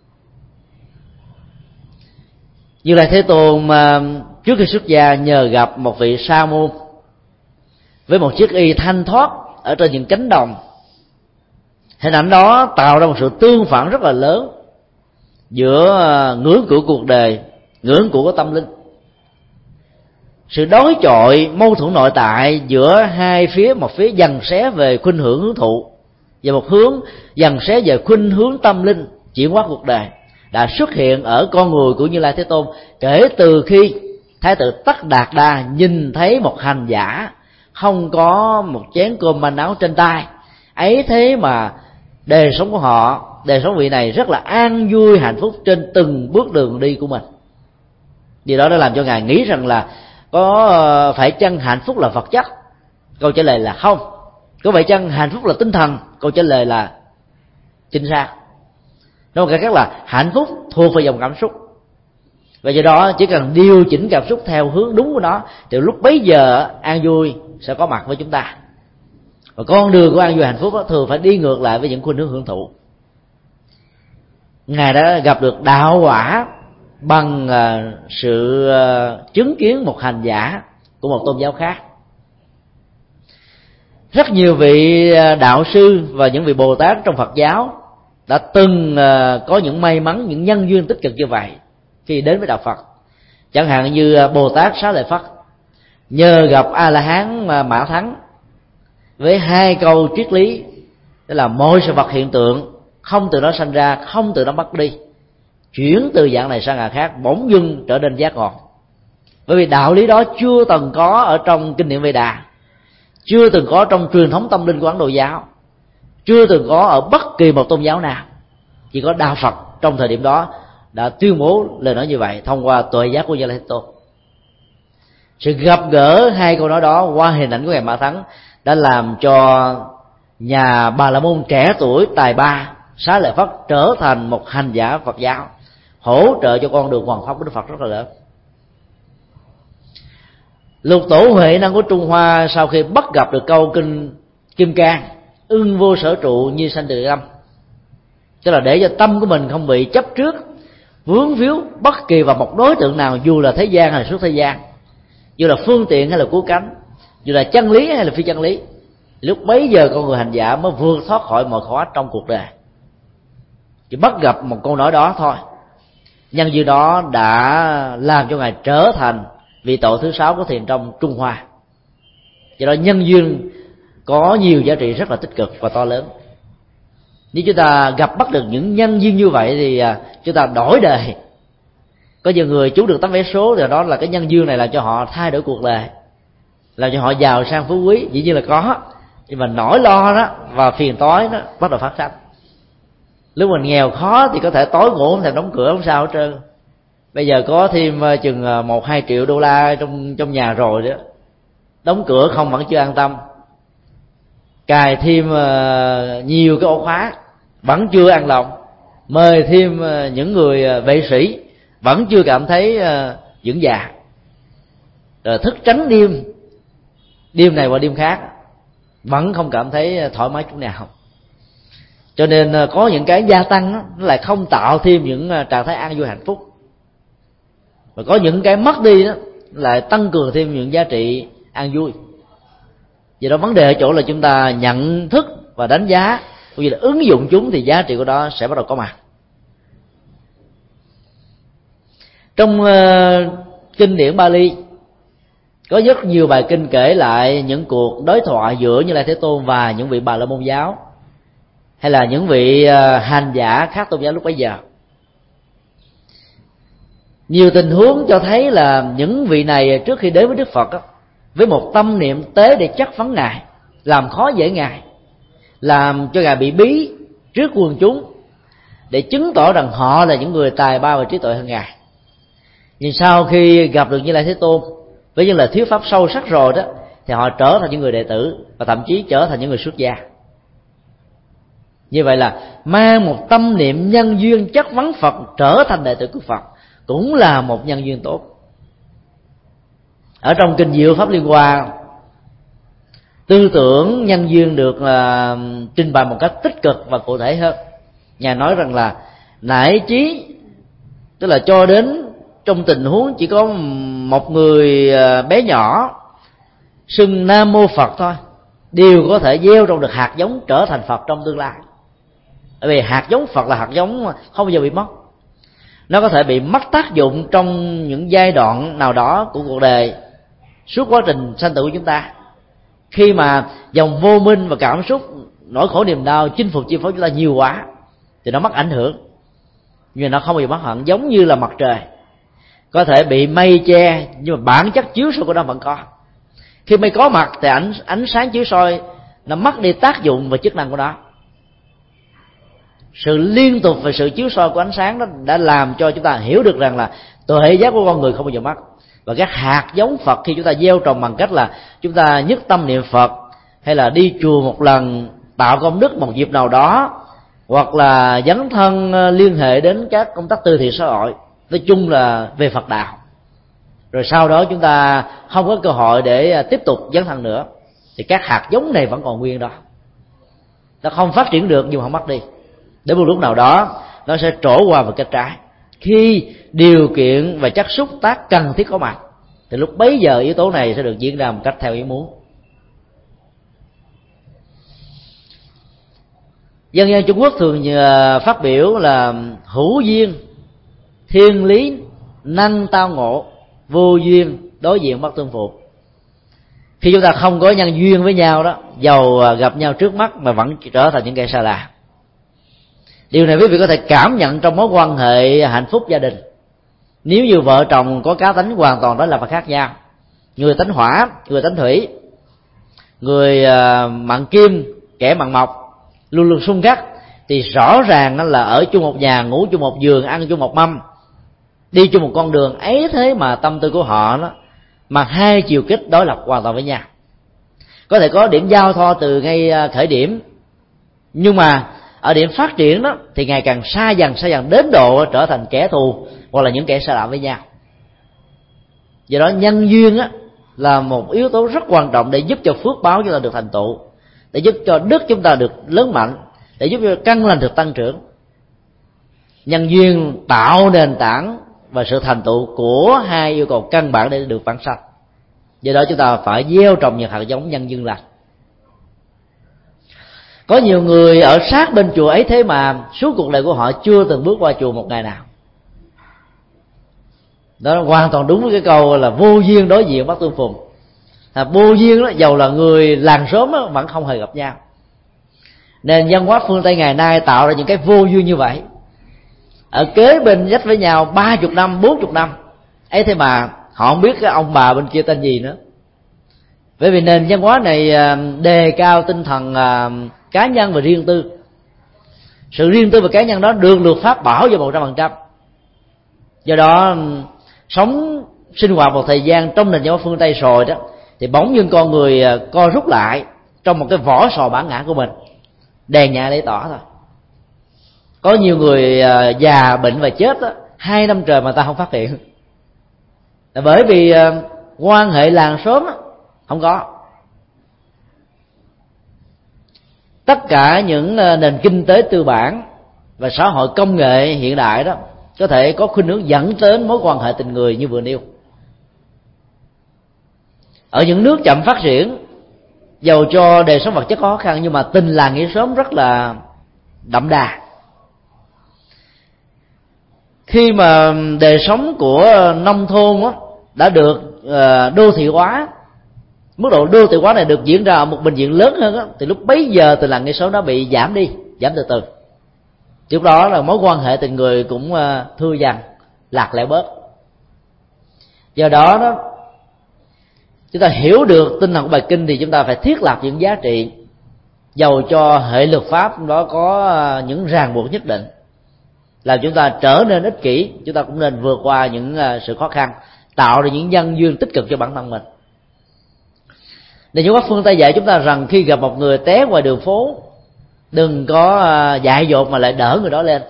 Như là Thế Tôn trước khi xuất gia nhờ gặp một vị sa môn với một chiếc y thanh thoát ở trên những cánh đồng. Hình ảnh đó tạo ra một sự tương phản rất là lớn giữa ngưỡng cửa cuộc đời, ngưỡng cửa của tâm linh. Sự đối chọi mâu thuẫn nội tại giữa hai phía, một phía dằn xé về khuynh hướng hướng thụ và một hướng dằn xé về khuynh hướng tâm linh, chuyển hóa cuộc đời, đã xuất hiện ở con người của Như Lai Thế Tôn kể từ khi Thái tử Tất Đạt Đa nhìn thấy một hành giả không có một chén cơm manh áo trên tay. Ấy thế mà đời sống của họ, đời sống vị này rất là an vui hạnh phúc trên từng bước đường đi của mình. Điều đó đã làm cho Ngài nghĩ rằng là có phải chăng hạnh phúc là vật chất? Câu trả lời là không. Có phải chăng hạnh phúc là tinh thần? Câu trả lời là chính xác. Nói một cách khác là hạnh phúc thuộc về dòng cảm xúc, và do đó chỉ cần điều chỉnh cảm xúc theo hướng đúng của nó, thì lúc bấy giờ an vui sẽ có mặt với chúng ta. Và con đường của an vui hạnh phúc đó, thường phải đi ngược lại với những khuynh hướng hưởng thụ. Ngài đã gặp được đạo quả bằng sự chứng kiến một hành giả của một tôn giáo khác. Rất nhiều vị đạo sư và những vị Bồ Tát trong Phật giáo đã từng có những may mắn, những nhân duyên tích cực như vậy khi đến với đạo Phật. Chẳng hạn như Bồ Tát Xá Lợi Phất nhờ gặp A La Hán Mã Thắng với hai câu triết lý, tức là mọi sự vật hiện tượng không từ nó sanh ra, không từ nó mất đi, chuyển từ dạng này sang dạng khác, bỗng dưng trở nên giác ngộ. Bởi vì đạo lý đó chưa từng có ở trong kinh điển Vệ Đà, chưa từng có trong truyền thống tâm linh của Ấn Độ giáo, chưa từng có ở bất kỳ một tôn giáo nào. Chỉ có Đạo Phật trong thời điểm đó đã tuyên bố lời nói như vậy thông qua tuệ giác của Như Lai Thế Tôn. Sự gặp gỡ hai câu nói đó qua hình ảnh của Ngài Ma Thắng đã làm cho nhà Bà La Môn trẻ tuổi tài ba Xá Lợi Phất trở thành một hành giả Phật giáo, hỗ trợ cho con đường hoàn pháp của Đức Phật rất là lớn. Lục tổ Huệ Năng của Trung Hoa sau khi bắt gặp được câu kinh Kim Cang ưng vô sở trụ như sanh từ tâm, tức là để cho tâm của mình không bị chấp trước vướng víu bất kỳ vào một đối tượng nào, dù là thế gian hay là xuất thế gian, dù là phương tiện hay là cứu cánh, dù là chân lý hay là phi chân lý. Lúc bấy giờ con người hành giả mới vượt thoát khỏi mọi khổ ách trong cuộc đời. Chỉ bắt gặp một câu nói đó thôi, nhân duyên đó đã làm cho Ngài trở thành vị tổ thứ 6 của thiền trong Trung Hoa. Do đó nhân duyên có nhiều giá trị rất là tích cực và to lớn. Nếu chúng ta gặp bắt được những nhân duyên như vậy thì chúng ta đổi đời. Có nhiều người trúng được tấm vé số thì đó là cái nhân duyên này làm cho họ thay đổi cuộc đời, làm cho họ giàu sang phú quý. Dĩ nhiên là có, nhưng mà nỗi lo đó và phiền toái đó bắt đầu phát sinh. Lúc mình nghèo khó thì có thể tối ngủ không thèm đóng cửa, không sao hết trơn. Bây giờ có thêm chừng 1-2 triệu đô la trong nhà rồi đó, đóng cửa không vẫn chưa an tâm, cài thêm nhiều cái ổ khóa vẫn chưa an lòng, mời thêm những người vệ sĩ vẫn chưa cảm thấy vững dạ, rồi thức trắng đêm này qua đêm khác vẫn không cảm thấy thoải mái chút nào. Cho nên có những cái gia tăng đó, nó lại không tạo thêm những trạng thái an vui hạnh phúc, và có những cái mất đi đó lại tăng cường thêm những giá trị an vui. Vì đó vấn đề ở chỗ là chúng ta nhận thức và đánh giá, cũng như là ứng dụng chúng thì giá trị của đó sẽ bắt đầu có mặt. Trong kinh điển Bali có rất nhiều bài kinh kể lại những cuộc đối thoại giữa Như Lai Thế Tôn và những vị Bà La Môn giáo, hay là những vị hành giả khác tôn giáo lúc bấy giờ. Nhiều tình huống cho thấy là những vị này trước khi đến với Đức Phật đó, với một tâm niệm tế để chất vấn Ngài, làm khó dễ Ngài, làm cho Ngài bị bí trước quần chúng, để chứng tỏ rằng họ là những người tài ba và trí tuệ hơn Ngài. Nhưng sau khi gặp được Như Lai Thế Tôn với những lời thuyết pháp sâu sắc rồi đó, thì họ trở thành những người đệ tử, và thậm chí trở thành những người xuất gia. Như vậy là mang một tâm niệm nhân duyên chất vấn Phật trở thành đệ tử của Phật cũng là một nhân duyên tốt. Ở trong kinh Diệu Pháp Liên Hoa, tư tưởng nhân duyên được trình bày một cách tích cực và cụ thể hơn. Ngài nói rằng là nải chí, tức là cho đến trong tình huống chỉ có một người bé nhỏ xưng Nam Mô Phật thôi, đều có thể gieo trồng được hạt giống trở thành Phật trong tương lai. Bởi vì hạt giống Phật là hạt giống không bao giờ bị mất. Nó có thể bị mất tác dụng trong những giai đoạn nào đó của cuộc đời, suốt quá trình sanh tử của chúng ta. Khi mà dòng vô minh và cảm xúc, nỗi khổ niềm đau chinh phục chi phối chúng ta nhiều quá thì nó mất ảnh hưởng, nhưng nó không bao giờ mất hẳn. Giống như là mặt trời có thể bị mây che, nhưng mà bản chất chiếu soi của nó vẫn có. Khi mây có mặt thì ánh sáng chiếu soi nó mất đi tác dụng và chức năng của nó. Sự liên tục và sự chiếu soi của ánh sáng đó đã làm cho chúng ta hiểu được rằng là tuệ giác của con người không bao giờ mất. Và các hạt giống Phật khi chúng ta gieo trồng bằng cách là chúng ta nhất tâm niệm Phật, hay là đi chùa một lần, tạo công đức một dịp nào đó, hoặc là dấn thân liên hệ đến các công tác từ thiện xã hội, nói chung là về Phật đạo, rồi sau đó chúng ta không có cơ hội để tiếp tục dấn thân nữa, thì các hạt giống này vẫn còn nguyên đó, nó không phát triển được nhưng mà không mất đi. Đến một lúc nào đó nó sẽ trổ qua vào cái trái. Khi điều kiện và chất xúc tác cần thiết có mặt thì lúc bấy giờ yếu tố này sẽ được diễn ra một cách theo ý muốn. Dân gian Trung Quốc thường phát biểu là hữu duyên thiên lý năng tao ngộ, vô duyên đối diện bất tương phụ. Khi chúng ta không có nhân duyên với nhau đó, dầu gặp nhau trước mắt mà vẫn trở thành những kẻ xa lạ. Điều này quý vị có thể cảm nhận trong mối quan hệ hạnh phúc gia đình. Nếu như vợ chồng có cá tính hoàn toàn đối lập và khác nhau, người tánh hỏa, người tánh thủy, người mặn kim kẻ mặn mọc luôn luôn xung khắc, thì rõ ràng là ở chung một nhà, ngủ chung một giường, ăn chung một mâm, đi chung một con đường ấy, thế mà tâm tư của họ đó mà hai chiều kích đối lập hoàn toàn với nhau. Có thể có điểm giao thoa từ ngay khởi điểm, nhưng mà ở điểm phát triển đó thì ngày càng xa dần đến độ trở thành kẻ thù hoặc là những kẻ xa lạ với nhau. Do đó nhân duyên á là một yếu tố rất quan trọng để giúp cho phước báo chúng ta được thành tựu, để giúp cho đức chúng ta được lớn mạnh, để giúp cho căn lành được tăng trưởng. Nhân duyên tạo nền tảng và sự thành tựu của hai yêu cầu căn bản để được vãng sanh. Do đó chúng ta phải gieo trồng những hạt giống nhân duyên lành. Có nhiều người ở sát bên chùa ấy, thế mà suốt cuộc đời của họ chưa từng bước qua chùa một ngày nào. Đó hoàn toàn đúng với cái câu là vô duyên đối diện bắt tương phùng. Vô duyên đó, dầu là người làng xóm đó, vẫn không hề gặp nhau. Nên văn hóa phương Tây ngày nay tạo ra những cái vô duyên như vậy, ở kế bên dách với nhau 30 năm, 40 năm ấy, thế mà họ không biết cái ông bà bên kia tên gì nữa. Bởi vì nền văn hóa này đề cao tinh thần cá nhân và riêng tư. Sự riêng tư và cá nhân đó được luật pháp bảo vệ 100%. Do đó sống sinh hoạt một thời gian trong nền văn hóa phương Tây rồi đó, thì bỗng dưng con người co rút lại trong một cái vỏ sò bản ngã của mình, đèn nhẹ để tỏ thôi. Có nhiều người già bệnh và chết đó, 2 năm trời mà ta không phát hiện, là bởi vì quan hệ làng xóm đó, không có. Tất cả những nền kinh tế tư bản và xã hội công nghệ hiện đại đó có thể có khuynh hướng dẫn đến mối quan hệ tình người như vừa nêu. Ở những nước chậm phát triển, dầu cho đời sống vật chất khó khăn, nhưng mà tình làng nghĩa xóm rất là đậm đà. Khi mà đời sống của nông thôn đó đã được đô thị hóa, mức độ đô thị hóa này được diễn ra ở một bệnh viện lớn hơn đó, thì lúc bấy giờ tình làng nghĩa xóm nó bị giảm đi, giảm từ từ. Trước đó là mối quan hệ tình người cũng thưa dần, lạc lẽo bớt. Do đó chúng ta hiểu được tinh thần của bài kinh thì chúng ta phải thiết lập những giá trị, dầu cho hệ luật pháp đó có những ràng buộc nhất định, làm chúng ta trở nên ích kỷ, chúng ta cũng nên vượt qua những sự khó khăn, tạo ra những nhân duyên tích cực cho bản thân mình. Để những phương Tây dạy chúng ta rằng khi gặp một người té ngoài đường phố, đừng có dại dột mà lại đỡ người đó lên,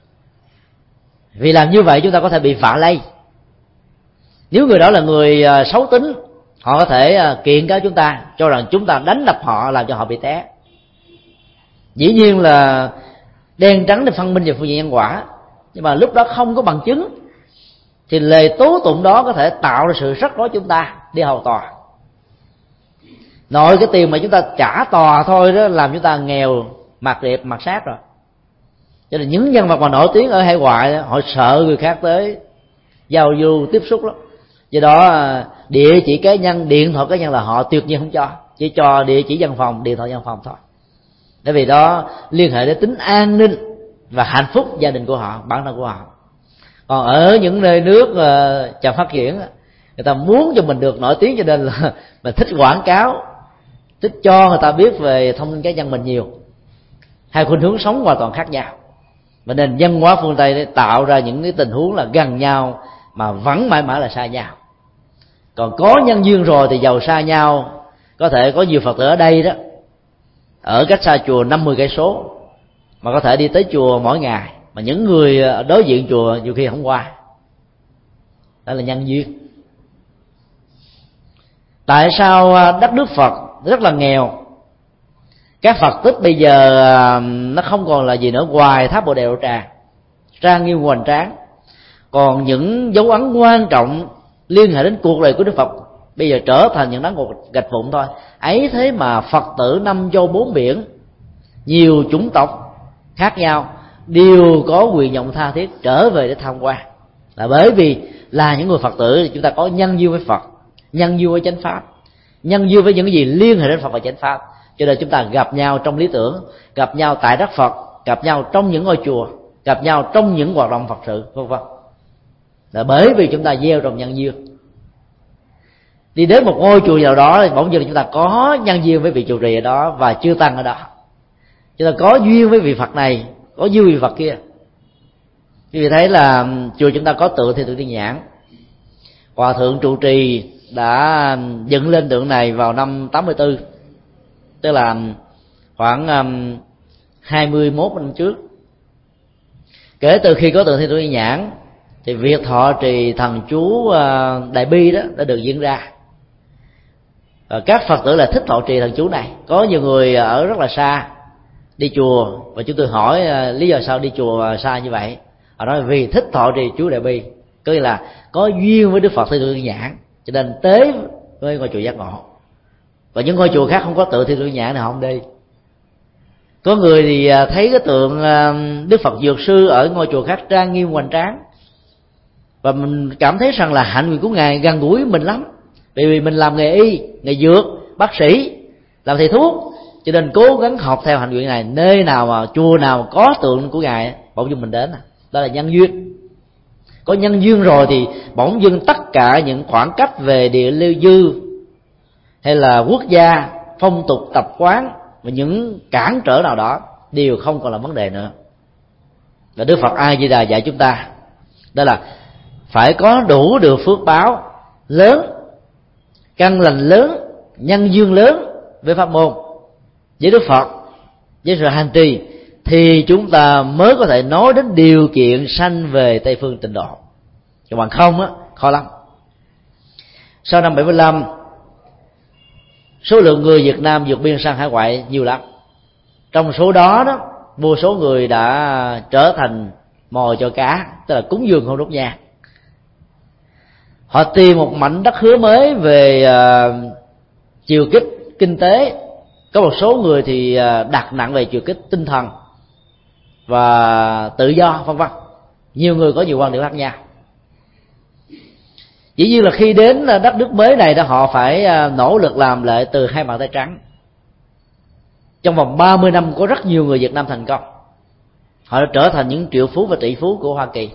vì làm như vậy chúng ta có thể bị vạ lây. Nếu người đó là người xấu tính, họ có thể kiện cáo chúng ta, cho rằng chúng ta đánh đập họ làm cho họ bị té. Dĩ nhiên là đen trắng để phân minh về phương diện nhân quả, nhưng mà lúc đó không có bằng chứng thì lời tố tụng đó có thể tạo ra sự rắc rối chúng ta đi hầu tòa. Nội cái tiền mà chúng ta trả tòa thôi đó làm chúng ta nghèo mặt đẹp mặt sát rồi. Cho nên những nhân vật mà nổi tiếng ở hải ngoại họ sợ người khác tới giao du tiếp xúc lắm. Do đó địa chỉ cá nhân, điện thoại cá nhân là họ tuyệt nhiên không cho, chỉ cho địa chỉ văn phòng, điện thoại văn phòng thôi. Bởi vì đó liên hệ đến tính an ninh và hạnh phúc gia đình của họ, bản thân của họ. Còn ở những nơi nước chậm phát triển, người ta muốn cho mình được nổi tiếng, cho nên là mình thích quảng cáo, thích cho người ta biết về thông tin cá nhân mình nhiều. Hai khuynh hướng sống hoàn toàn khác nhau, và nên văn hóa phương Tây để tạo ra những cái tình huống là gần nhau mà vẫn mãi mãi là xa nhau. Còn có nhân duyên rồi thì giàu xa nhau, có thể có nhiều Phật tử ở đây đó, ở cách xa chùa 50 cây số mà có thể đi tới chùa mỗi ngày, mà những người đối diện chùa nhiều khi không qua. Đó là nhân duyên. Tại sao đất nước Phật rất là nghèo? Các Phật tích bây giờ nó không còn là gì nữa ngoài tháp Bồ Đề Đậu Tràng, trang nghiêm hoành tráng. Còn những dấu ấn quan trọng liên hệ đến cuộc đời của Đức Phật bây giờ trở thành những đám gạch vụn thôi. Ấy thế mà Phật tử 5 châu 4 biển, nhiều chủng tộc khác nhau đều có quyền vọng tha thiết trở về để tham quan. Là bởi vì là những người Phật tử thì chúng ta có nhân duyên với Phật, nhân duyên với chánh pháp, nhân duyên với những cái gì liên hệ đến Phật và chánh pháp. Cho nên chúng ta gặp nhau trong lý tưởng, gặp nhau tại đất Phật, gặp nhau trong những ngôi chùa, gặp nhau trong những hoạt động Phật sự, vân vân. Là bởi vì chúng ta gieo trồng nhân duyên. đi đến một ngôi chùa nào đó thì bỗng dưng chúng ta có nhân duyên với vị trụ trì ở đó và chư tăng ở đó, chúng ta có duyên với vị Phật này, có duyên với vị Phật kia. Vì thấy là chùa chúng ta có tượng Thiên Tượng Tiên Nhãn, hòa thượng trụ trì đã dựng lên tượng này vào năm 84, tức là khoảng 21 năm trước. Kể từ khi có tượng Thiên Tượng Tiên Nhãn thì việc thọ trì thần chú Đại Bi đó đã được diễn ra. Các Phật tử là thích thọ trì thần chú này. Có nhiều người ở rất là xa đi chùa, và chúng tôi hỏi lý do sao đi chùa xa như vậy. Họ nói vì thích thọ trì chú Đại Bi, có nghĩa là có duyên với Đức Phật Thiên Tượng Tiên Nhãn, cho nên tế với ngôi chùa Giác Ngộ. Và những ngôi chùa khác không có tượng Thiên Tượng Tiên Nhãn nào không đi. Có người thì thấy cái tượng Đức Phật Dược Sư ở ngôi chùa khác trang nghiêm hoành tráng, và mình cảm thấy rằng là hạnh nguyện của ngài gần gũi mình lắm, vì mình làm nghề y, nghề dược, bác sĩ, làm thầy thuốc, cho nên cố gắng học theo hạnh nguyện này. Nơi nào mà chùa nào có tượng của ngài, bỗng dưng mình đến, đó là nhân duyên. Có nhân duyên rồi thì bỗng dưng tất cả những khoảng cách về địa lưu dư hay là quốc gia, phong tục tập quán và những cản trở nào đó đều không còn là vấn đề nữa. Và Đức Phật A Di Đà dạy chúng ta đó là phải có đủ được phước báo lớn, căn lành lớn, nhân duyên lớn với pháp môn, với Đức Phật, với sự hành trì, thì chúng ta mới có thể nói đến điều kiện sanh về Tây Phương Tịnh Độ. Còn bằng không á, khó lắm. Sau năm 75, số lượng người Việt Nam vượt biên sang hải ngoại nhiều lắm. Trong số đó vô số người đã trở thành mồi cho cá, tức là cúng dường không đốt nhang. Họ tìm một mảnh đất hứa mới về chiều kích kinh tế. Có một số người thì đặt nặng về chiều kích tinh thần và tự do, vân vân. Nhiều người có nhiều quan điểm khác nhau. Dĩ nhiên là khi đến đất nước mới này đó, họ phải nỗ lực làm lại từ hai bàn tay trắng. Trong vòng 30 năm có rất nhiều người Việt Nam thành công. Họ đã trở thành những triệu phú và tỷ phú của Hoa Kỳ.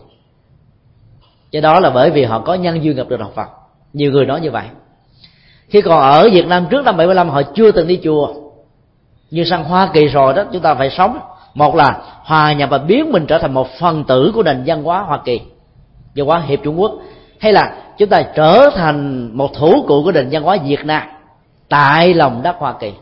Cái đó là bởi vì họ có nhân duyên gặp được Đạo Phật. Nhiều người nói như vậy. Khi còn ở Việt Nam trước năm 75, họ chưa từng đi chùa. Nhưng sang Hoa Kỳ rồi đó, chúng ta phải sống. Một là hòa nhập và biến mình trở thành một phần tử của nền văn hóa Hoa Kỳ, văn hóa Hiệp Trung Quốc. Hay là chúng ta trở thành một thủ cụ của nền văn hóa Việt Nam tại lòng đất Hoa Kỳ.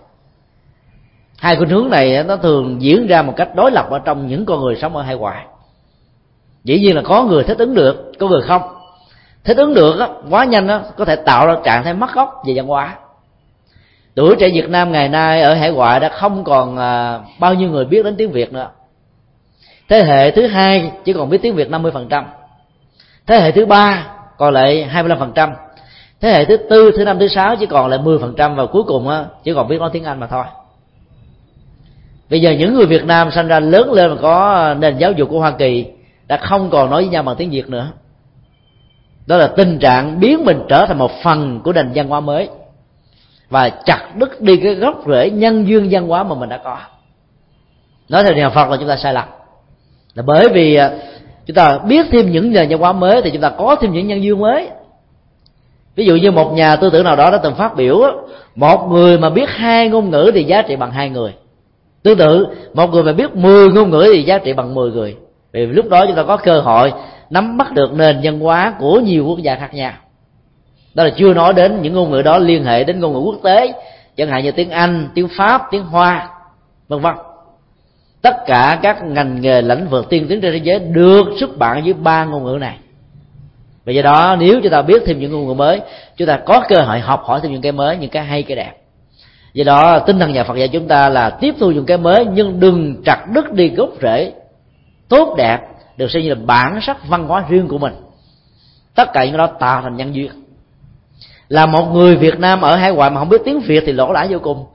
Hai khuynh hướng này nó thường diễn ra một cách đối lập ở trong những con người sống ở hải ngoại. Dĩ nhiên là có người thích ứng được, có người không. Thích ứng được á, quá nhanh á, có thể tạo ra trạng thái mất gốc về văn hóa. Tuổi trẻ Việt Nam ngày nay ở hải ngoại đã không còn bao nhiêu người biết đến tiếng Việt nữa. Thế hệ thứ hai chỉ còn biết tiếng Việt 50%. Thế hệ thứ ba còn lại 25%. Thế hệ thứ tư, thứ năm, thứ sáu chỉ còn lại 10%. Và cuối cùng á, chỉ còn biết nói tiếng Anh mà thôi. Bây giờ những người Việt Nam sinh ra lớn lên mà có nền giáo dục của Hoa Kỳ đã không còn nói với nhau bằng tiếng Việt nữa. Đó là tình trạng biến mình trở thành một phần của nền văn hóa mới và chặt đứt đi cái gốc rễ nhân duyên văn hóa mà mình đã có. Nói theo Nhà Phật là chúng ta sai lầm, là bởi vì chúng ta biết thêm những nền văn hóa mới thì chúng ta có thêm những nhân duyên mới. Ví dụ như một nhà tư tưởng nào đó đã từng phát biểu, một người mà biết 2 ngôn ngữ thì giá trị bằng 2 người. Tương tự, một người mà biết 10 ngôn ngữ thì giá trị bằng 10 người. Vì lúc đó chúng ta có cơ hội nắm bắt được nền văn hóa của nhiều quốc gia khác nhau. Đó là chưa nói đến những ngôn ngữ đó liên hệ đến ngôn ngữ quốc tế, chẳng hạn như tiếng Anh, tiếng Pháp, tiếng Hoa, vân vân. Tất cả các ngành nghề lĩnh vực tiên tiến trên thế giới được xuất bản với 3 ngôn ngữ này. Vì do đó nếu chúng ta biết thêm những ngôn ngữ mới, chúng ta có cơ hội học hỏi thêm những cái mới, những cái hay, cái đẹp. Do đó tinh thần Nhà Phật dạy chúng ta là tiếp thu những cái mới, nhưng đừng chặt đứt đi gốc rễ tốt đẹp được xem như là bản sắc văn hóa riêng của mình. Tất cả những đó tạo thành nhân duyên. Là một người Việt Nam ở hải ngoại mà không biết tiếng Việt thì lỗ lã vô cùng.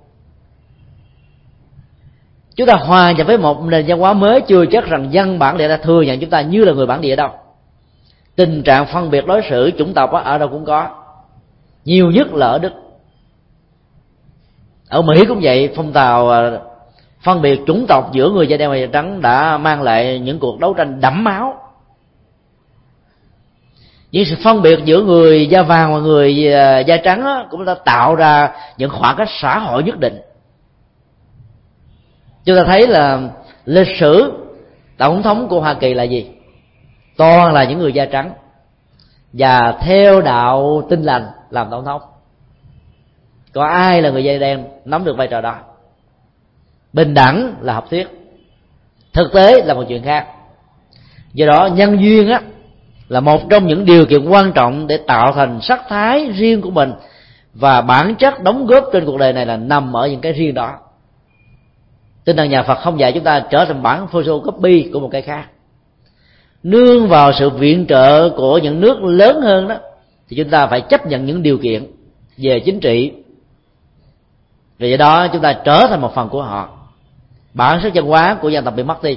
Chúng ta hòa nhập với một nền văn hóa mới, chưa chắc rằng dân bản địa ta thừa nhận chúng ta như là người bản địa đâu. Tình trạng phân biệt đối xử chủng tộc ở đâu cũng có, nhiều nhất là ở Đức. Ở Mỹ cũng vậy, phong trào phân biệt chủng tộc giữa người da đen và da trắng đã mang lại những cuộc đấu tranh đẫm máu. Những sự phân biệt giữa người da vàng và người da trắng đó, cũng đã tạo ra những khoảng cách xã hội nhất định. Chúng ta thấy là lịch sử tổng thống của Hoa Kỳ là gì? Toàn là những người da trắng và theo đạo Tin lành làm tổng thống. Có ai là người da đen nắm được vai trò đó? Bình đẳng là học thuyết, thực tế là một chuyện khác. Do đó nhân duyên á là một trong những điều kiện quan trọng để tạo thành sắc thái riêng của mình, và bản chất đóng góp trên cuộc đời này là nằm ở những cái riêng đó. Tinh thần nhà Phật không dạy chúng ta trở thành bản photocopy của một cái khác. Nương vào sự viện trợ của những nước lớn hơn đó, thì chúng ta phải chấp nhận những điều kiện về chính trị, vì vậy đó chúng ta trở thành một phần của họ. Bản sắc văn hóa của dân tộc bị mất đi.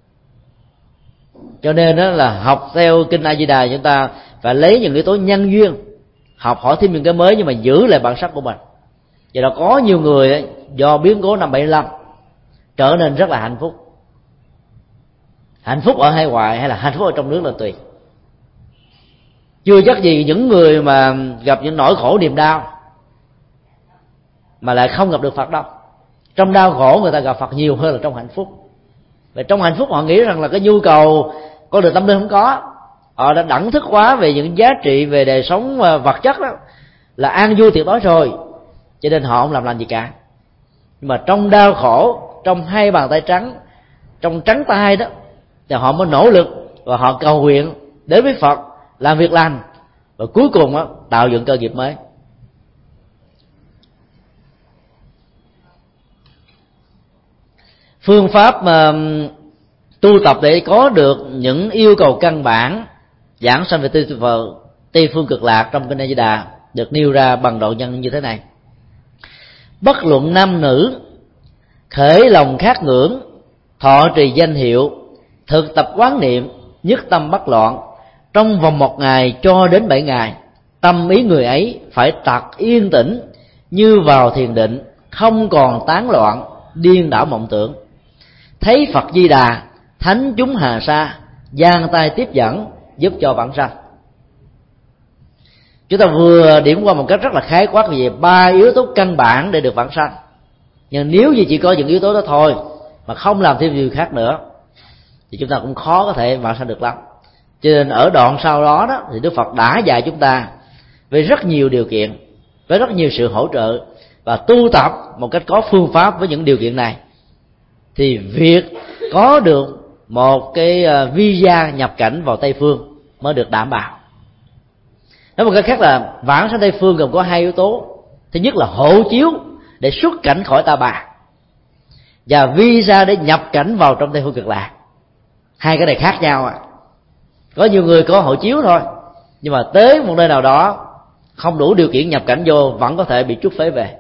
Cho nên đó là học theo kinh A Di Đà, chúng ta phải lấy những yếu tố nhân duyên, học hỏi thêm những cái mới, nhưng mà giữ lại bản sắc của mình. Vậy đó có nhiều người do biến cố năm 75 trở nên rất là hạnh phúc. Hạnh phúc ở hải ngoại hay là hạnh phúc ở trong nước là tùy. Chưa chắc gì những người mà gặp những nỗi khổ niềm đau mà lại không gặp được Phật đâu. Trong đau khổ người ta gặp Phật nhiều hơn là trong hạnh phúc. Và trong hạnh phúc họ nghĩ rằng là cái nhu cầu con đường tâm linh không có. Họ đã đẳng thức quá về những giá trị về đời sống vật chất đó, là an vui tuyệt đối rồi, cho nên họ không làm lành gì cả. Nhưng mà trong đau khổ, trong hai bàn tay trắng, trong trắng tay đó, thì họ mới nỗ lực và họ cầu nguyện đến với Phật, làm việc lành, và cuối cùng đó, tạo dựng cơ nghiệp mới. Phương pháp tu tập để có được những yêu cầu căn bản giảng sanh về Tây phương cực lạc trong kinh A Di Đà được nêu ra bằng độ nhân như thế này: bất luận nam nữ, khởi lòng khát ngưỡng, thọ trì danh hiệu, thực tập quán niệm, nhất tâm bất loạn, trong vòng 1 ngày cho đến 7 ngày, tâm ý người ấy phải tặc yên tĩnh như vào thiền định, không còn tán loạn, điên đảo mộng tưởng. Thấy Phật Di Đà, thánh chúng hà sa, giang tay tiếp dẫn, giúp cho vãng sanh. Chúng ta vừa điểm qua một cách rất là khái quát về 3 yếu tố căn bản để được vãng sanh. Nhưng nếu như chỉ có những yếu tố đó thôi mà không làm thêm điều khác nữa thì chúng ta cũng khó có thể vãng sanh được lắm. Cho nên ở đoạn sau đó đó thì Đức Phật đã dạy chúng ta về rất nhiều điều kiện, với rất nhiều sự hỗ trợ, và tu tập một cách có phương pháp với những điều kiện này, thì việc có được một cái visa nhập cảnh vào Tây phương mới được đảm bảo. Nói một cách khác là vãng sanh Tây phương gồm có 2 yếu tố. Thứ nhất là hộ chiếu để xuất cảnh khỏi Ta Bà, và visa để nhập cảnh vào trong Tây phương cực lạc. 2 cái này khác nhau à. Có nhiều người có hộ chiếu thôi, nhưng mà tới một nơi nào đó không đủ điều kiện nhập cảnh vô, vẫn có thể bị trút phế về.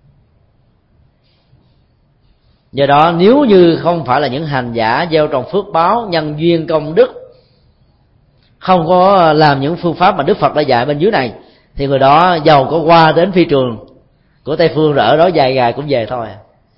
Do đó nếu như không phải là những hành giả gieo trồng phước báo, nhân duyên, công đức, không có làm những phương pháp mà Đức Phật đã dạy bên dưới này, thì người đó giàu có qua đến phi trường của Tây phương rồi ở đó vài ngày cũng về thôi.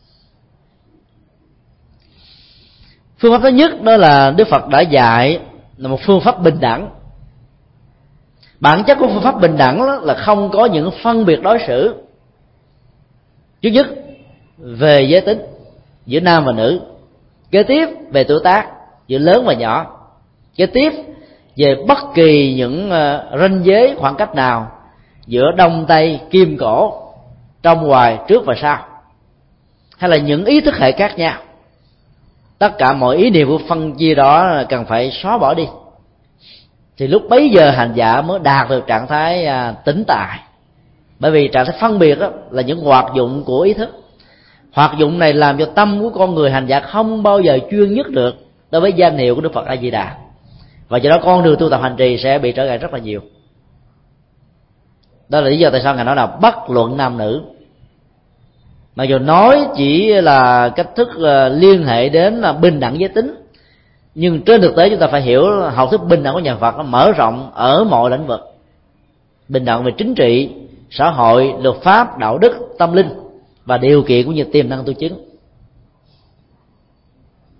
Phương pháp thứ nhất đó là Đức Phật đã dạy là một phương pháp bình đẳng. Bản chất của phương pháp bình đẳng đó là không có những phân biệt đối xử. Thứ nhất về giới tính giữa nam và nữ, kế tiếp về tuổi tác giữa lớn và nhỏ, kế tiếp về bất kỳ những ranh giới khoảng cách nào giữa đông tây, kim cổ, trong ngoài, trước và sau, hay là những ý thức hệ khác nhau. Tất cả mọi ý niệm của phân chia đó cần phải xóa bỏ đi, thì lúc bấy giờ hành giả mới đạt được trạng thái tĩnh tại. Bởi vì trạng thái phân biệt đó là những hoạt dụng của ý thức. Hoạt dụng này làm cho tâm của con người hành giả không bao giờ chuyên nhất được đối với danh hiệu của Đức Phật A Di Đà, và do đó con đường tu tập hành trì sẽ bị trở ngại rất là nhiều. Đó là lý do tại sao ngài nói là bất luận nam nữ. Mặc dù nói chỉ là cách thức liên hệ đến là bình đẳng giới tính, nhưng trên thực tế chúng ta phải hiểu học thuyết bình đẳng của nhà Phật nó mở rộng ở mọi lĩnh vực. Bình đẳng về chính trị, xã hội, luật pháp, đạo đức, tâm linh và điều kiện cũng như tiềm năng tu chứng.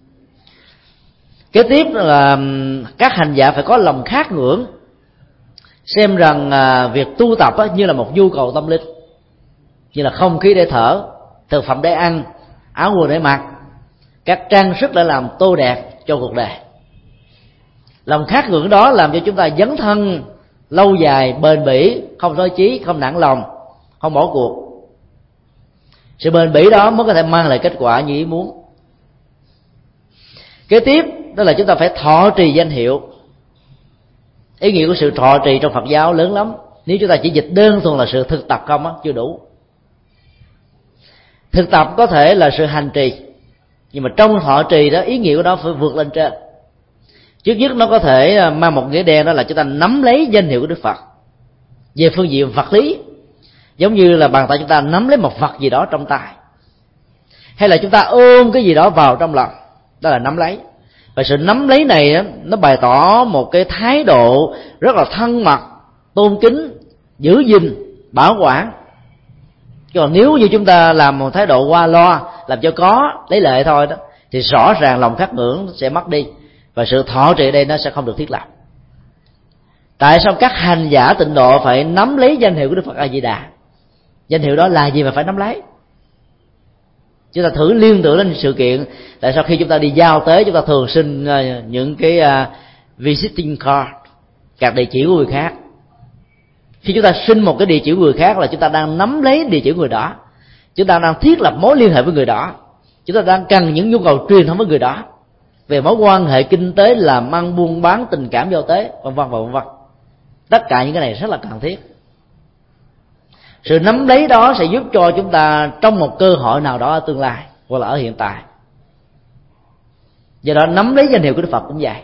Kế tiếp là các hành giả phải có lòng khát ngưỡng. xem rằng việc tu tập như là một nhu cầu tâm linh, như là không khí để thở, thực phẩm để ăn, áo quần để mặc, các trang sức để làm tô đẹp cho cuộc đời. Lòng khát ngưỡng đó làm cho chúng ta dấn thân lâu dài, bền bỉ, không thoái chí, không nản lòng, không bỏ cuộc. Sự bền bỉ đó mới có thể mang lại kết quả như ý muốn. Kế tiếp đó là chúng ta phải thọ trì danh hiệu. Ý nghĩa của sự thọ trì trong Phật giáo lớn lắm. Nếu chúng ta chỉ dịch đơn thuần là sự thực tập không á, chưa đủ. Thực tập có thể là sự hành trì, nhưng mà trong thọ trì đó, ý nghĩa của nó phải vượt lên trên. Trước nhất nó có thể mang một nghĩa đen, đó là chúng ta nắm lấy danh hiệu của Đức Phật về phương diện vật lý, giống như là bàn tay chúng ta nắm lấy một vật gì đó trong tay, hay là chúng ta ôm cái gì đó vào trong lòng, đó là nắm lấy. Và sự nắm lấy này nó bày tỏ một cái thái độ rất là thân mật, tôn kính, giữ gìn, bảo quản. Còn nếu như chúng ta làm một thái độ qua loa, làm cho có, lấy lệ thôi đó, thì rõ ràng lòng khát ngưỡng sẽ mất đi, và sự thọ trì đây nó sẽ không được thiết lập. Tại sao các hành giả tịnh độ phải nắm lấy danh hiệu của Đức Phật A Di Đà? Danh hiệu đó là gì mà phải nắm lấy? Chúng ta thử liên tưởng đến sự kiện, tại sao khi chúng ta đi giao tế chúng ta thường xin những cái visiting card, các địa chỉ của người khác. Khi chúng ta xin một cái địa chỉ của người khác là chúng ta đang nắm lấy địa chỉ của người đó, chúng ta đang thiết lập mối liên hệ với người đó, chúng ta đang cần những nhu cầu truyền thông với người đó về mối quan hệ kinh tế, làm ăn, buôn bán, tình cảm, giao tế, vân vân và vân vân. Tất cả những cái này rất là cần thiết. Sự nắm lấy đó sẽ giúp cho chúng ta trong một cơ hội nào đó ở tương lai hoặc là ở hiện tại. Do đó nắm lấy danh hiệu của Đức Phật cũng vậy.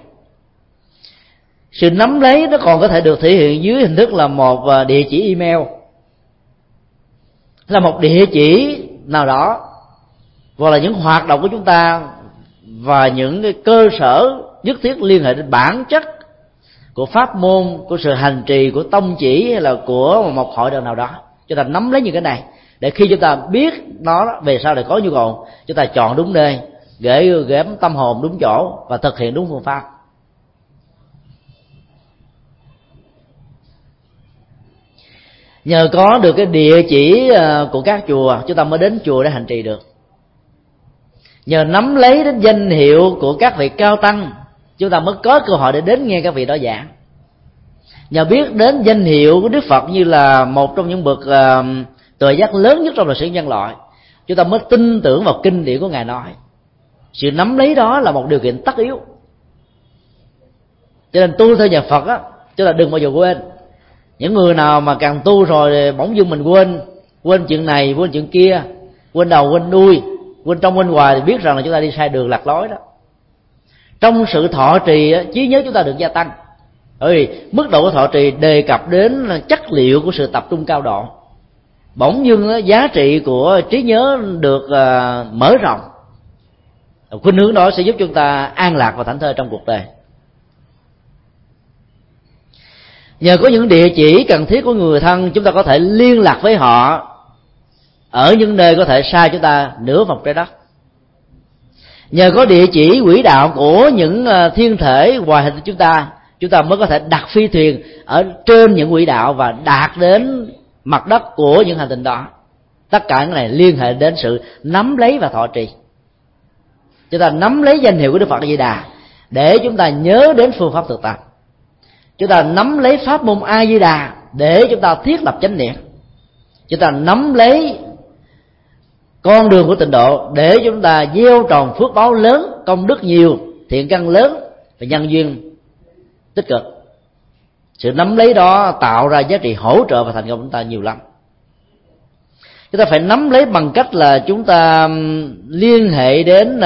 Sự nắm lấy nó còn có thể được thể hiện dưới hình thức là một địa chỉ email, là một địa chỉ nào đó, hoặc là những hoạt động của chúng ta và những cái cơ sở nhất thiết liên hệ đến bản chất của pháp môn, của sự hành trì, của tông chỉ, hay là của một hội đoàn nào đó. Chúng ta nắm lấy những cái này để khi chúng ta biết nó về sau để có nhu cầu, chúng ta chọn đúng nơi, gửi tâm hồn đúng chỗ và thực hiện đúng phương pháp. Nhờ có được cái địa chỉ của các chùa, chúng ta mới đến chùa để hành trì được. Nhờ nắm lấy đến danh hiệu của các vị cao tăng, chúng ta mới có cơ hội để đến nghe các vị đó giảng. Nhờ biết đến danh hiệu của Đức Phật như là một trong những bậc tuệ giác lớn nhất trong lịch sử nhân loại, chúng ta mới tin tưởng vào kinh điển của Ngài nói. Sự nắm lấy đó là một điều kiện tất yếu. Cho nên tu theo nhà Phật á, chúng ta đừng bao giờ quên. Những người nào mà càng tu rồi bỗng dưng mình quên chuyện này, quên chuyện kia, quên đầu quên đuôi, quên trong quên ngoài, thì biết rằng là chúng ta đi sai đường lạc lối đó. Trong sự thọ trì trí nhớ chúng ta được gia tăng. Mức độ của thọ trì đề cập đến chất liệu của sự tập trung cao độ. Bỗng dưng giá trị của trí nhớ được mở rộng. Khuynh hướng đó sẽ giúp chúng ta an lạc và thảnh thơi trong cuộc đời. Nhờ có những địa chỉ cần thiết của người thân, chúng ta có thể liên lạc với họ ở những nơi có thể xa chúng ta nửa vòng trái đất. Nhờ có địa chỉ quỹ đạo của những thiên thể ngoài hành tinh chúng ta mới có thể đặt phi thuyền ở trên những quỹ đạo và đạt đến mặt đất của những hành tinh đó. Tất cả những này liên hệ đến sự nắm lấy và thọ trì. Chúng ta nắm lấy danh hiệu của Đức Phật A Di Đà để chúng ta nhớ đến phương pháp thực tập. Chúng ta nắm lấy pháp môn A Di Đà để chúng ta thiết lập chánh niệm. Chúng ta nắm lấy con đường của tịnh độ để chúng ta gieo trồng phước báo lớn, công đức nhiều, thiện căn lớn và nhân duyên tích cực. Sự nắm lấy đó tạo ra giá trị hỗ trợ và thành công của chúng ta nhiều lắm. Chúng ta phải nắm lấy bằng cách là chúng ta liên hệ đến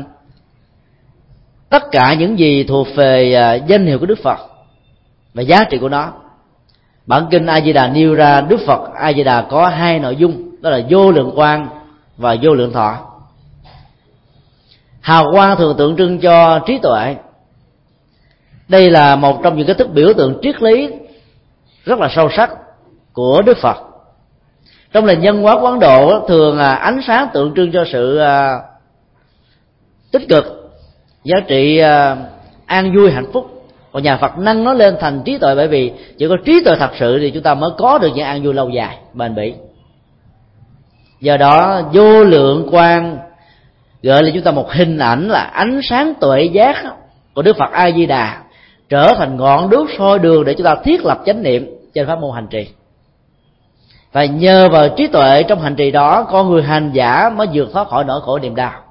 tất cả những gì thuộc về danh hiệu của Đức Phật và giá trị của nó. Bản kinh A Di Đà nêu ra Đức Phật A Di Đà có hai nội dung, đó là vô lượng quang và vô lượng thọ. Hào quang thường tượng trưng cho trí tuệ. Đây là một trong những cái thức biểu tượng triết lý rất là sâu sắc của Đức Phật. Trong nền văn hóa của Ấn Độ thường ánh sáng tượng trưng cho sự tích cực, giá trị an vui hạnh phúc. Còn nhà Phật nâng nó lên thành trí tuệ, bởi vì chỉ có trí tuệ thật sự thì chúng ta mới có được những an vui lâu dài bền bỉ. Do đó vô lượng quang gợi lại chúng ta một hình ảnh là ánh sáng tuệ giác của Đức Phật A Di Đà trở thành ngọn đuốc soi đường để chúng ta thiết lập chánh niệm trên pháp môn hành trì. Và nhờ vào trí tuệ trong hành trì đó, con người hành giả mới vượt thoát khỏi nỗi khổ niềm đau.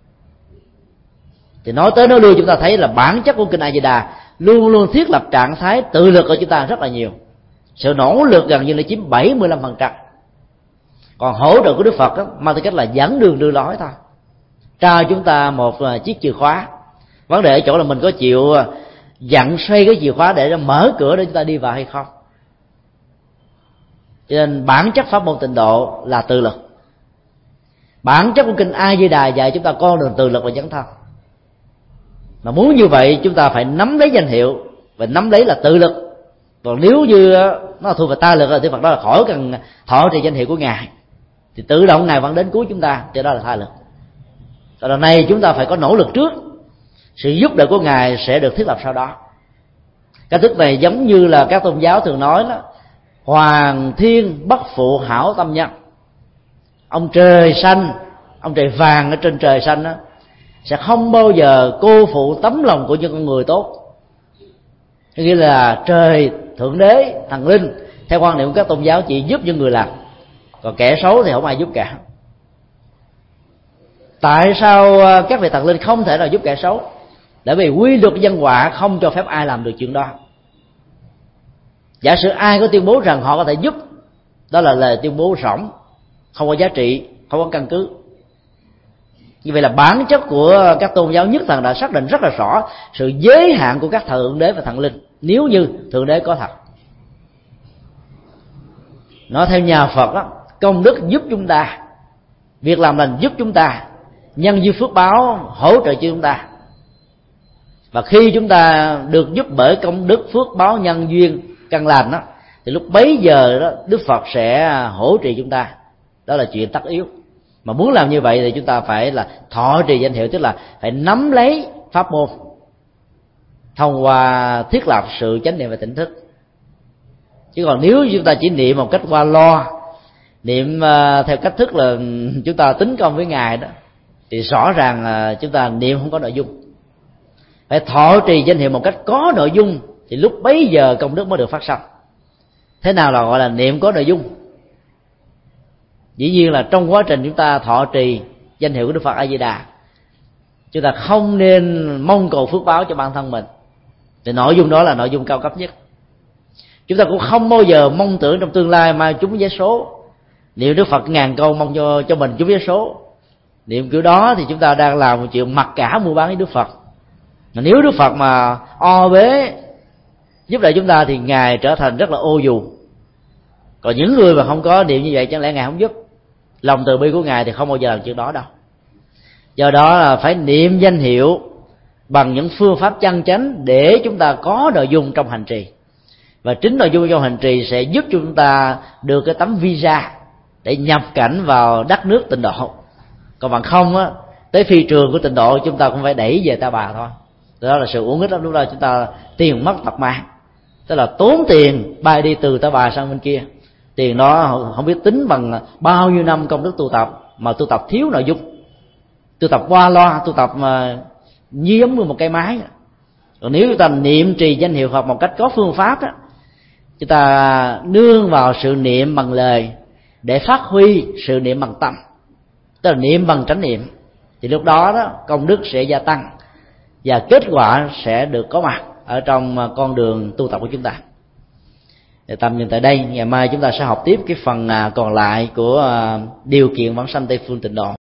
Thì nói tới nói lui chúng ta thấy là bản chất của kinh A Di Đà luôn luôn thiết lập trạng thái tự lực của chúng ta rất là nhiều. Sự nỗ lực gần như là chiếm 75%. Còn hỗ trợ của Đức Phật đó, mang tư cách là dẫn đường đưa lối thôi, trao chúng ta một chiếc chìa khóa. Vấn đề ở chỗ là mình có chịu dặn xoay cái chìa khóa để mở cửa để chúng ta đi vào hay không. Cho nên bản chất pháp môn tịnh độ là tự lực. Bản chất của kinh A Di Đà dạy chúng ta con đường tự lực và dấn thân. Mà muốn như vậy chúng ta phải nắm lấy danh hiệu, và nắm lấy là tự lực. Còn nếu như nó thuộc về ta lực thì Phật đó là khỏi cần thọ trì danh hiệu của Ngài, thì tự động Ngài vẫn đến cứu chúng ta, cho đó là tha lực. Còn lần này chúng ta phải có nỗ lực trước, sự giúp đỡ của Ngài sẽ được thiết lập sau đó. Cái thức này giống như là các tôn giáo thường nói đó: hoàng thiên bất phụ hảo tâm nhân. Ông trời xanh, ông trời vàng ở trên trời xanh đó sẽ không bao giờ cô phụ tấm lòng của những con người tốt. Nghĩa là trời, thượng đế, thần linh theo quan niệm của các tôn giáo chỉ giúp những người làm, còn kẻ xấu thì không ai giúp cả. Tại sao các vị thần linh không thể nào giúp kẻ xấu? Bởi vì quy luật nhân quả không cho phép ai làm được chuyện đó. Giả sử ai có tuyên bố rằng họ có thể giúp, đó là lời tuyên bố rỗng, không có giá trị, không có căn cứ. Như vậy là bản chất của các tôn giáo nhất thần đã xác định rất là rõ sự giới hạn của các thượng đế và thần linh, nếu như thượng đế có thật. Nói theo nhà Phật đó, công đức giúp chúng ta, việc làm lành giúp chúng ta, nhân duyên phước báo hỗ trợ cho chúng ta. Và khi chúng ta được giúp bởi công đức phước báo nhân duyên căn lành đó, thì lúc bấy giờ đó Đức Phật sẽ hỗ trợ chúng ta. Đó là chuyện tất yếu. Mà muốn làm như vậy thì chúng ta phải là thọ trì danh hiệu, tức là phải nắm lấy pháp môn thông qua thiết lập sự chánh niệm và tỉnh thức. Chứ còn nếu chúng ta chỉ niệm một cách qua lo, niệm theo cách thức là chúng ta tính công với Ngài đó, thì rõ ràng chúng ta niệm không có nội dung. Phải thọ trì danh hiệu một cách có nội dung, thì lúc bấy giờ công đức mới được phát sinh. Thế nào là gọi là niệm có nội dung? Dĩ nhiên là trong quá trình chúng ta thọ trì danh hiệu của Đức Phật A Di Đà, chúng ta không nên mong cầu phước báo cho bản thân mình, thì nội dung đó là nội dung cao cấp nhất. Chúng ta cũng không bao giờ mong tưởng trong tương lai mà trúng vé số. Niệm Đức Phật ngàn câu mong cho mình trúng vé số, niệm kiểu đó thì chúng ta đang làm một chuyện mặc cả mua bán với Đức Phật. Mà nếu Đức Phật mà o bế giúp đỡ chúng ta thì Ngài trở thành rất là ô dù. Còn những người mà không có niệm như vậy chẳng lẽ Ngài không giúp? Lòng từ bi của Ngài thì không bao giờ làm chuyện đó đâu. Do đó là phải niệm danh hiệu bằng những phương pháp chân chánh để chúng ta có nội dung trong hành trì. Và chính nội dung trong hành trì sẽ giúp chúng ta được cái tấm visa để nhập cảnh vào đất nước tịnh độ. Còn bằng không á, tới phi trường của tịnh độ chúng ta cũng phải đẩy về Ta Bà thôi. Đó là sự uổng ích lắm. Lúc đó chúng ta tiền mất tật mang, tức là tốn tiền bay đi từ Ta Bà sang bên kia. Tiền đó không biết tính bằng bao nhiêu năm công đức tu tập, mà tu tập thiếu nội dung, tu tập qua loa, tu tập mà như giống như một cây máy. Còn nếu chúng ta niệm trì danh hiệu Phật một cách có phương pháp đó, chúng ta nương vào sự niệm bằng lời để phát huy sự niệm bằng tâm, tức là niệm bằng chánh niệm, thì lúc đó đó công đức sẽ gia tăng và kết quả sẽ được có mặt ở trong con đường tu tập của chúng ta. Để tạm dừng tại đây, ngày mai chúng ta sẽ học tiếp cái phần còn lại của điều kiện vãng sanh Tây Phương Tịnh Độ.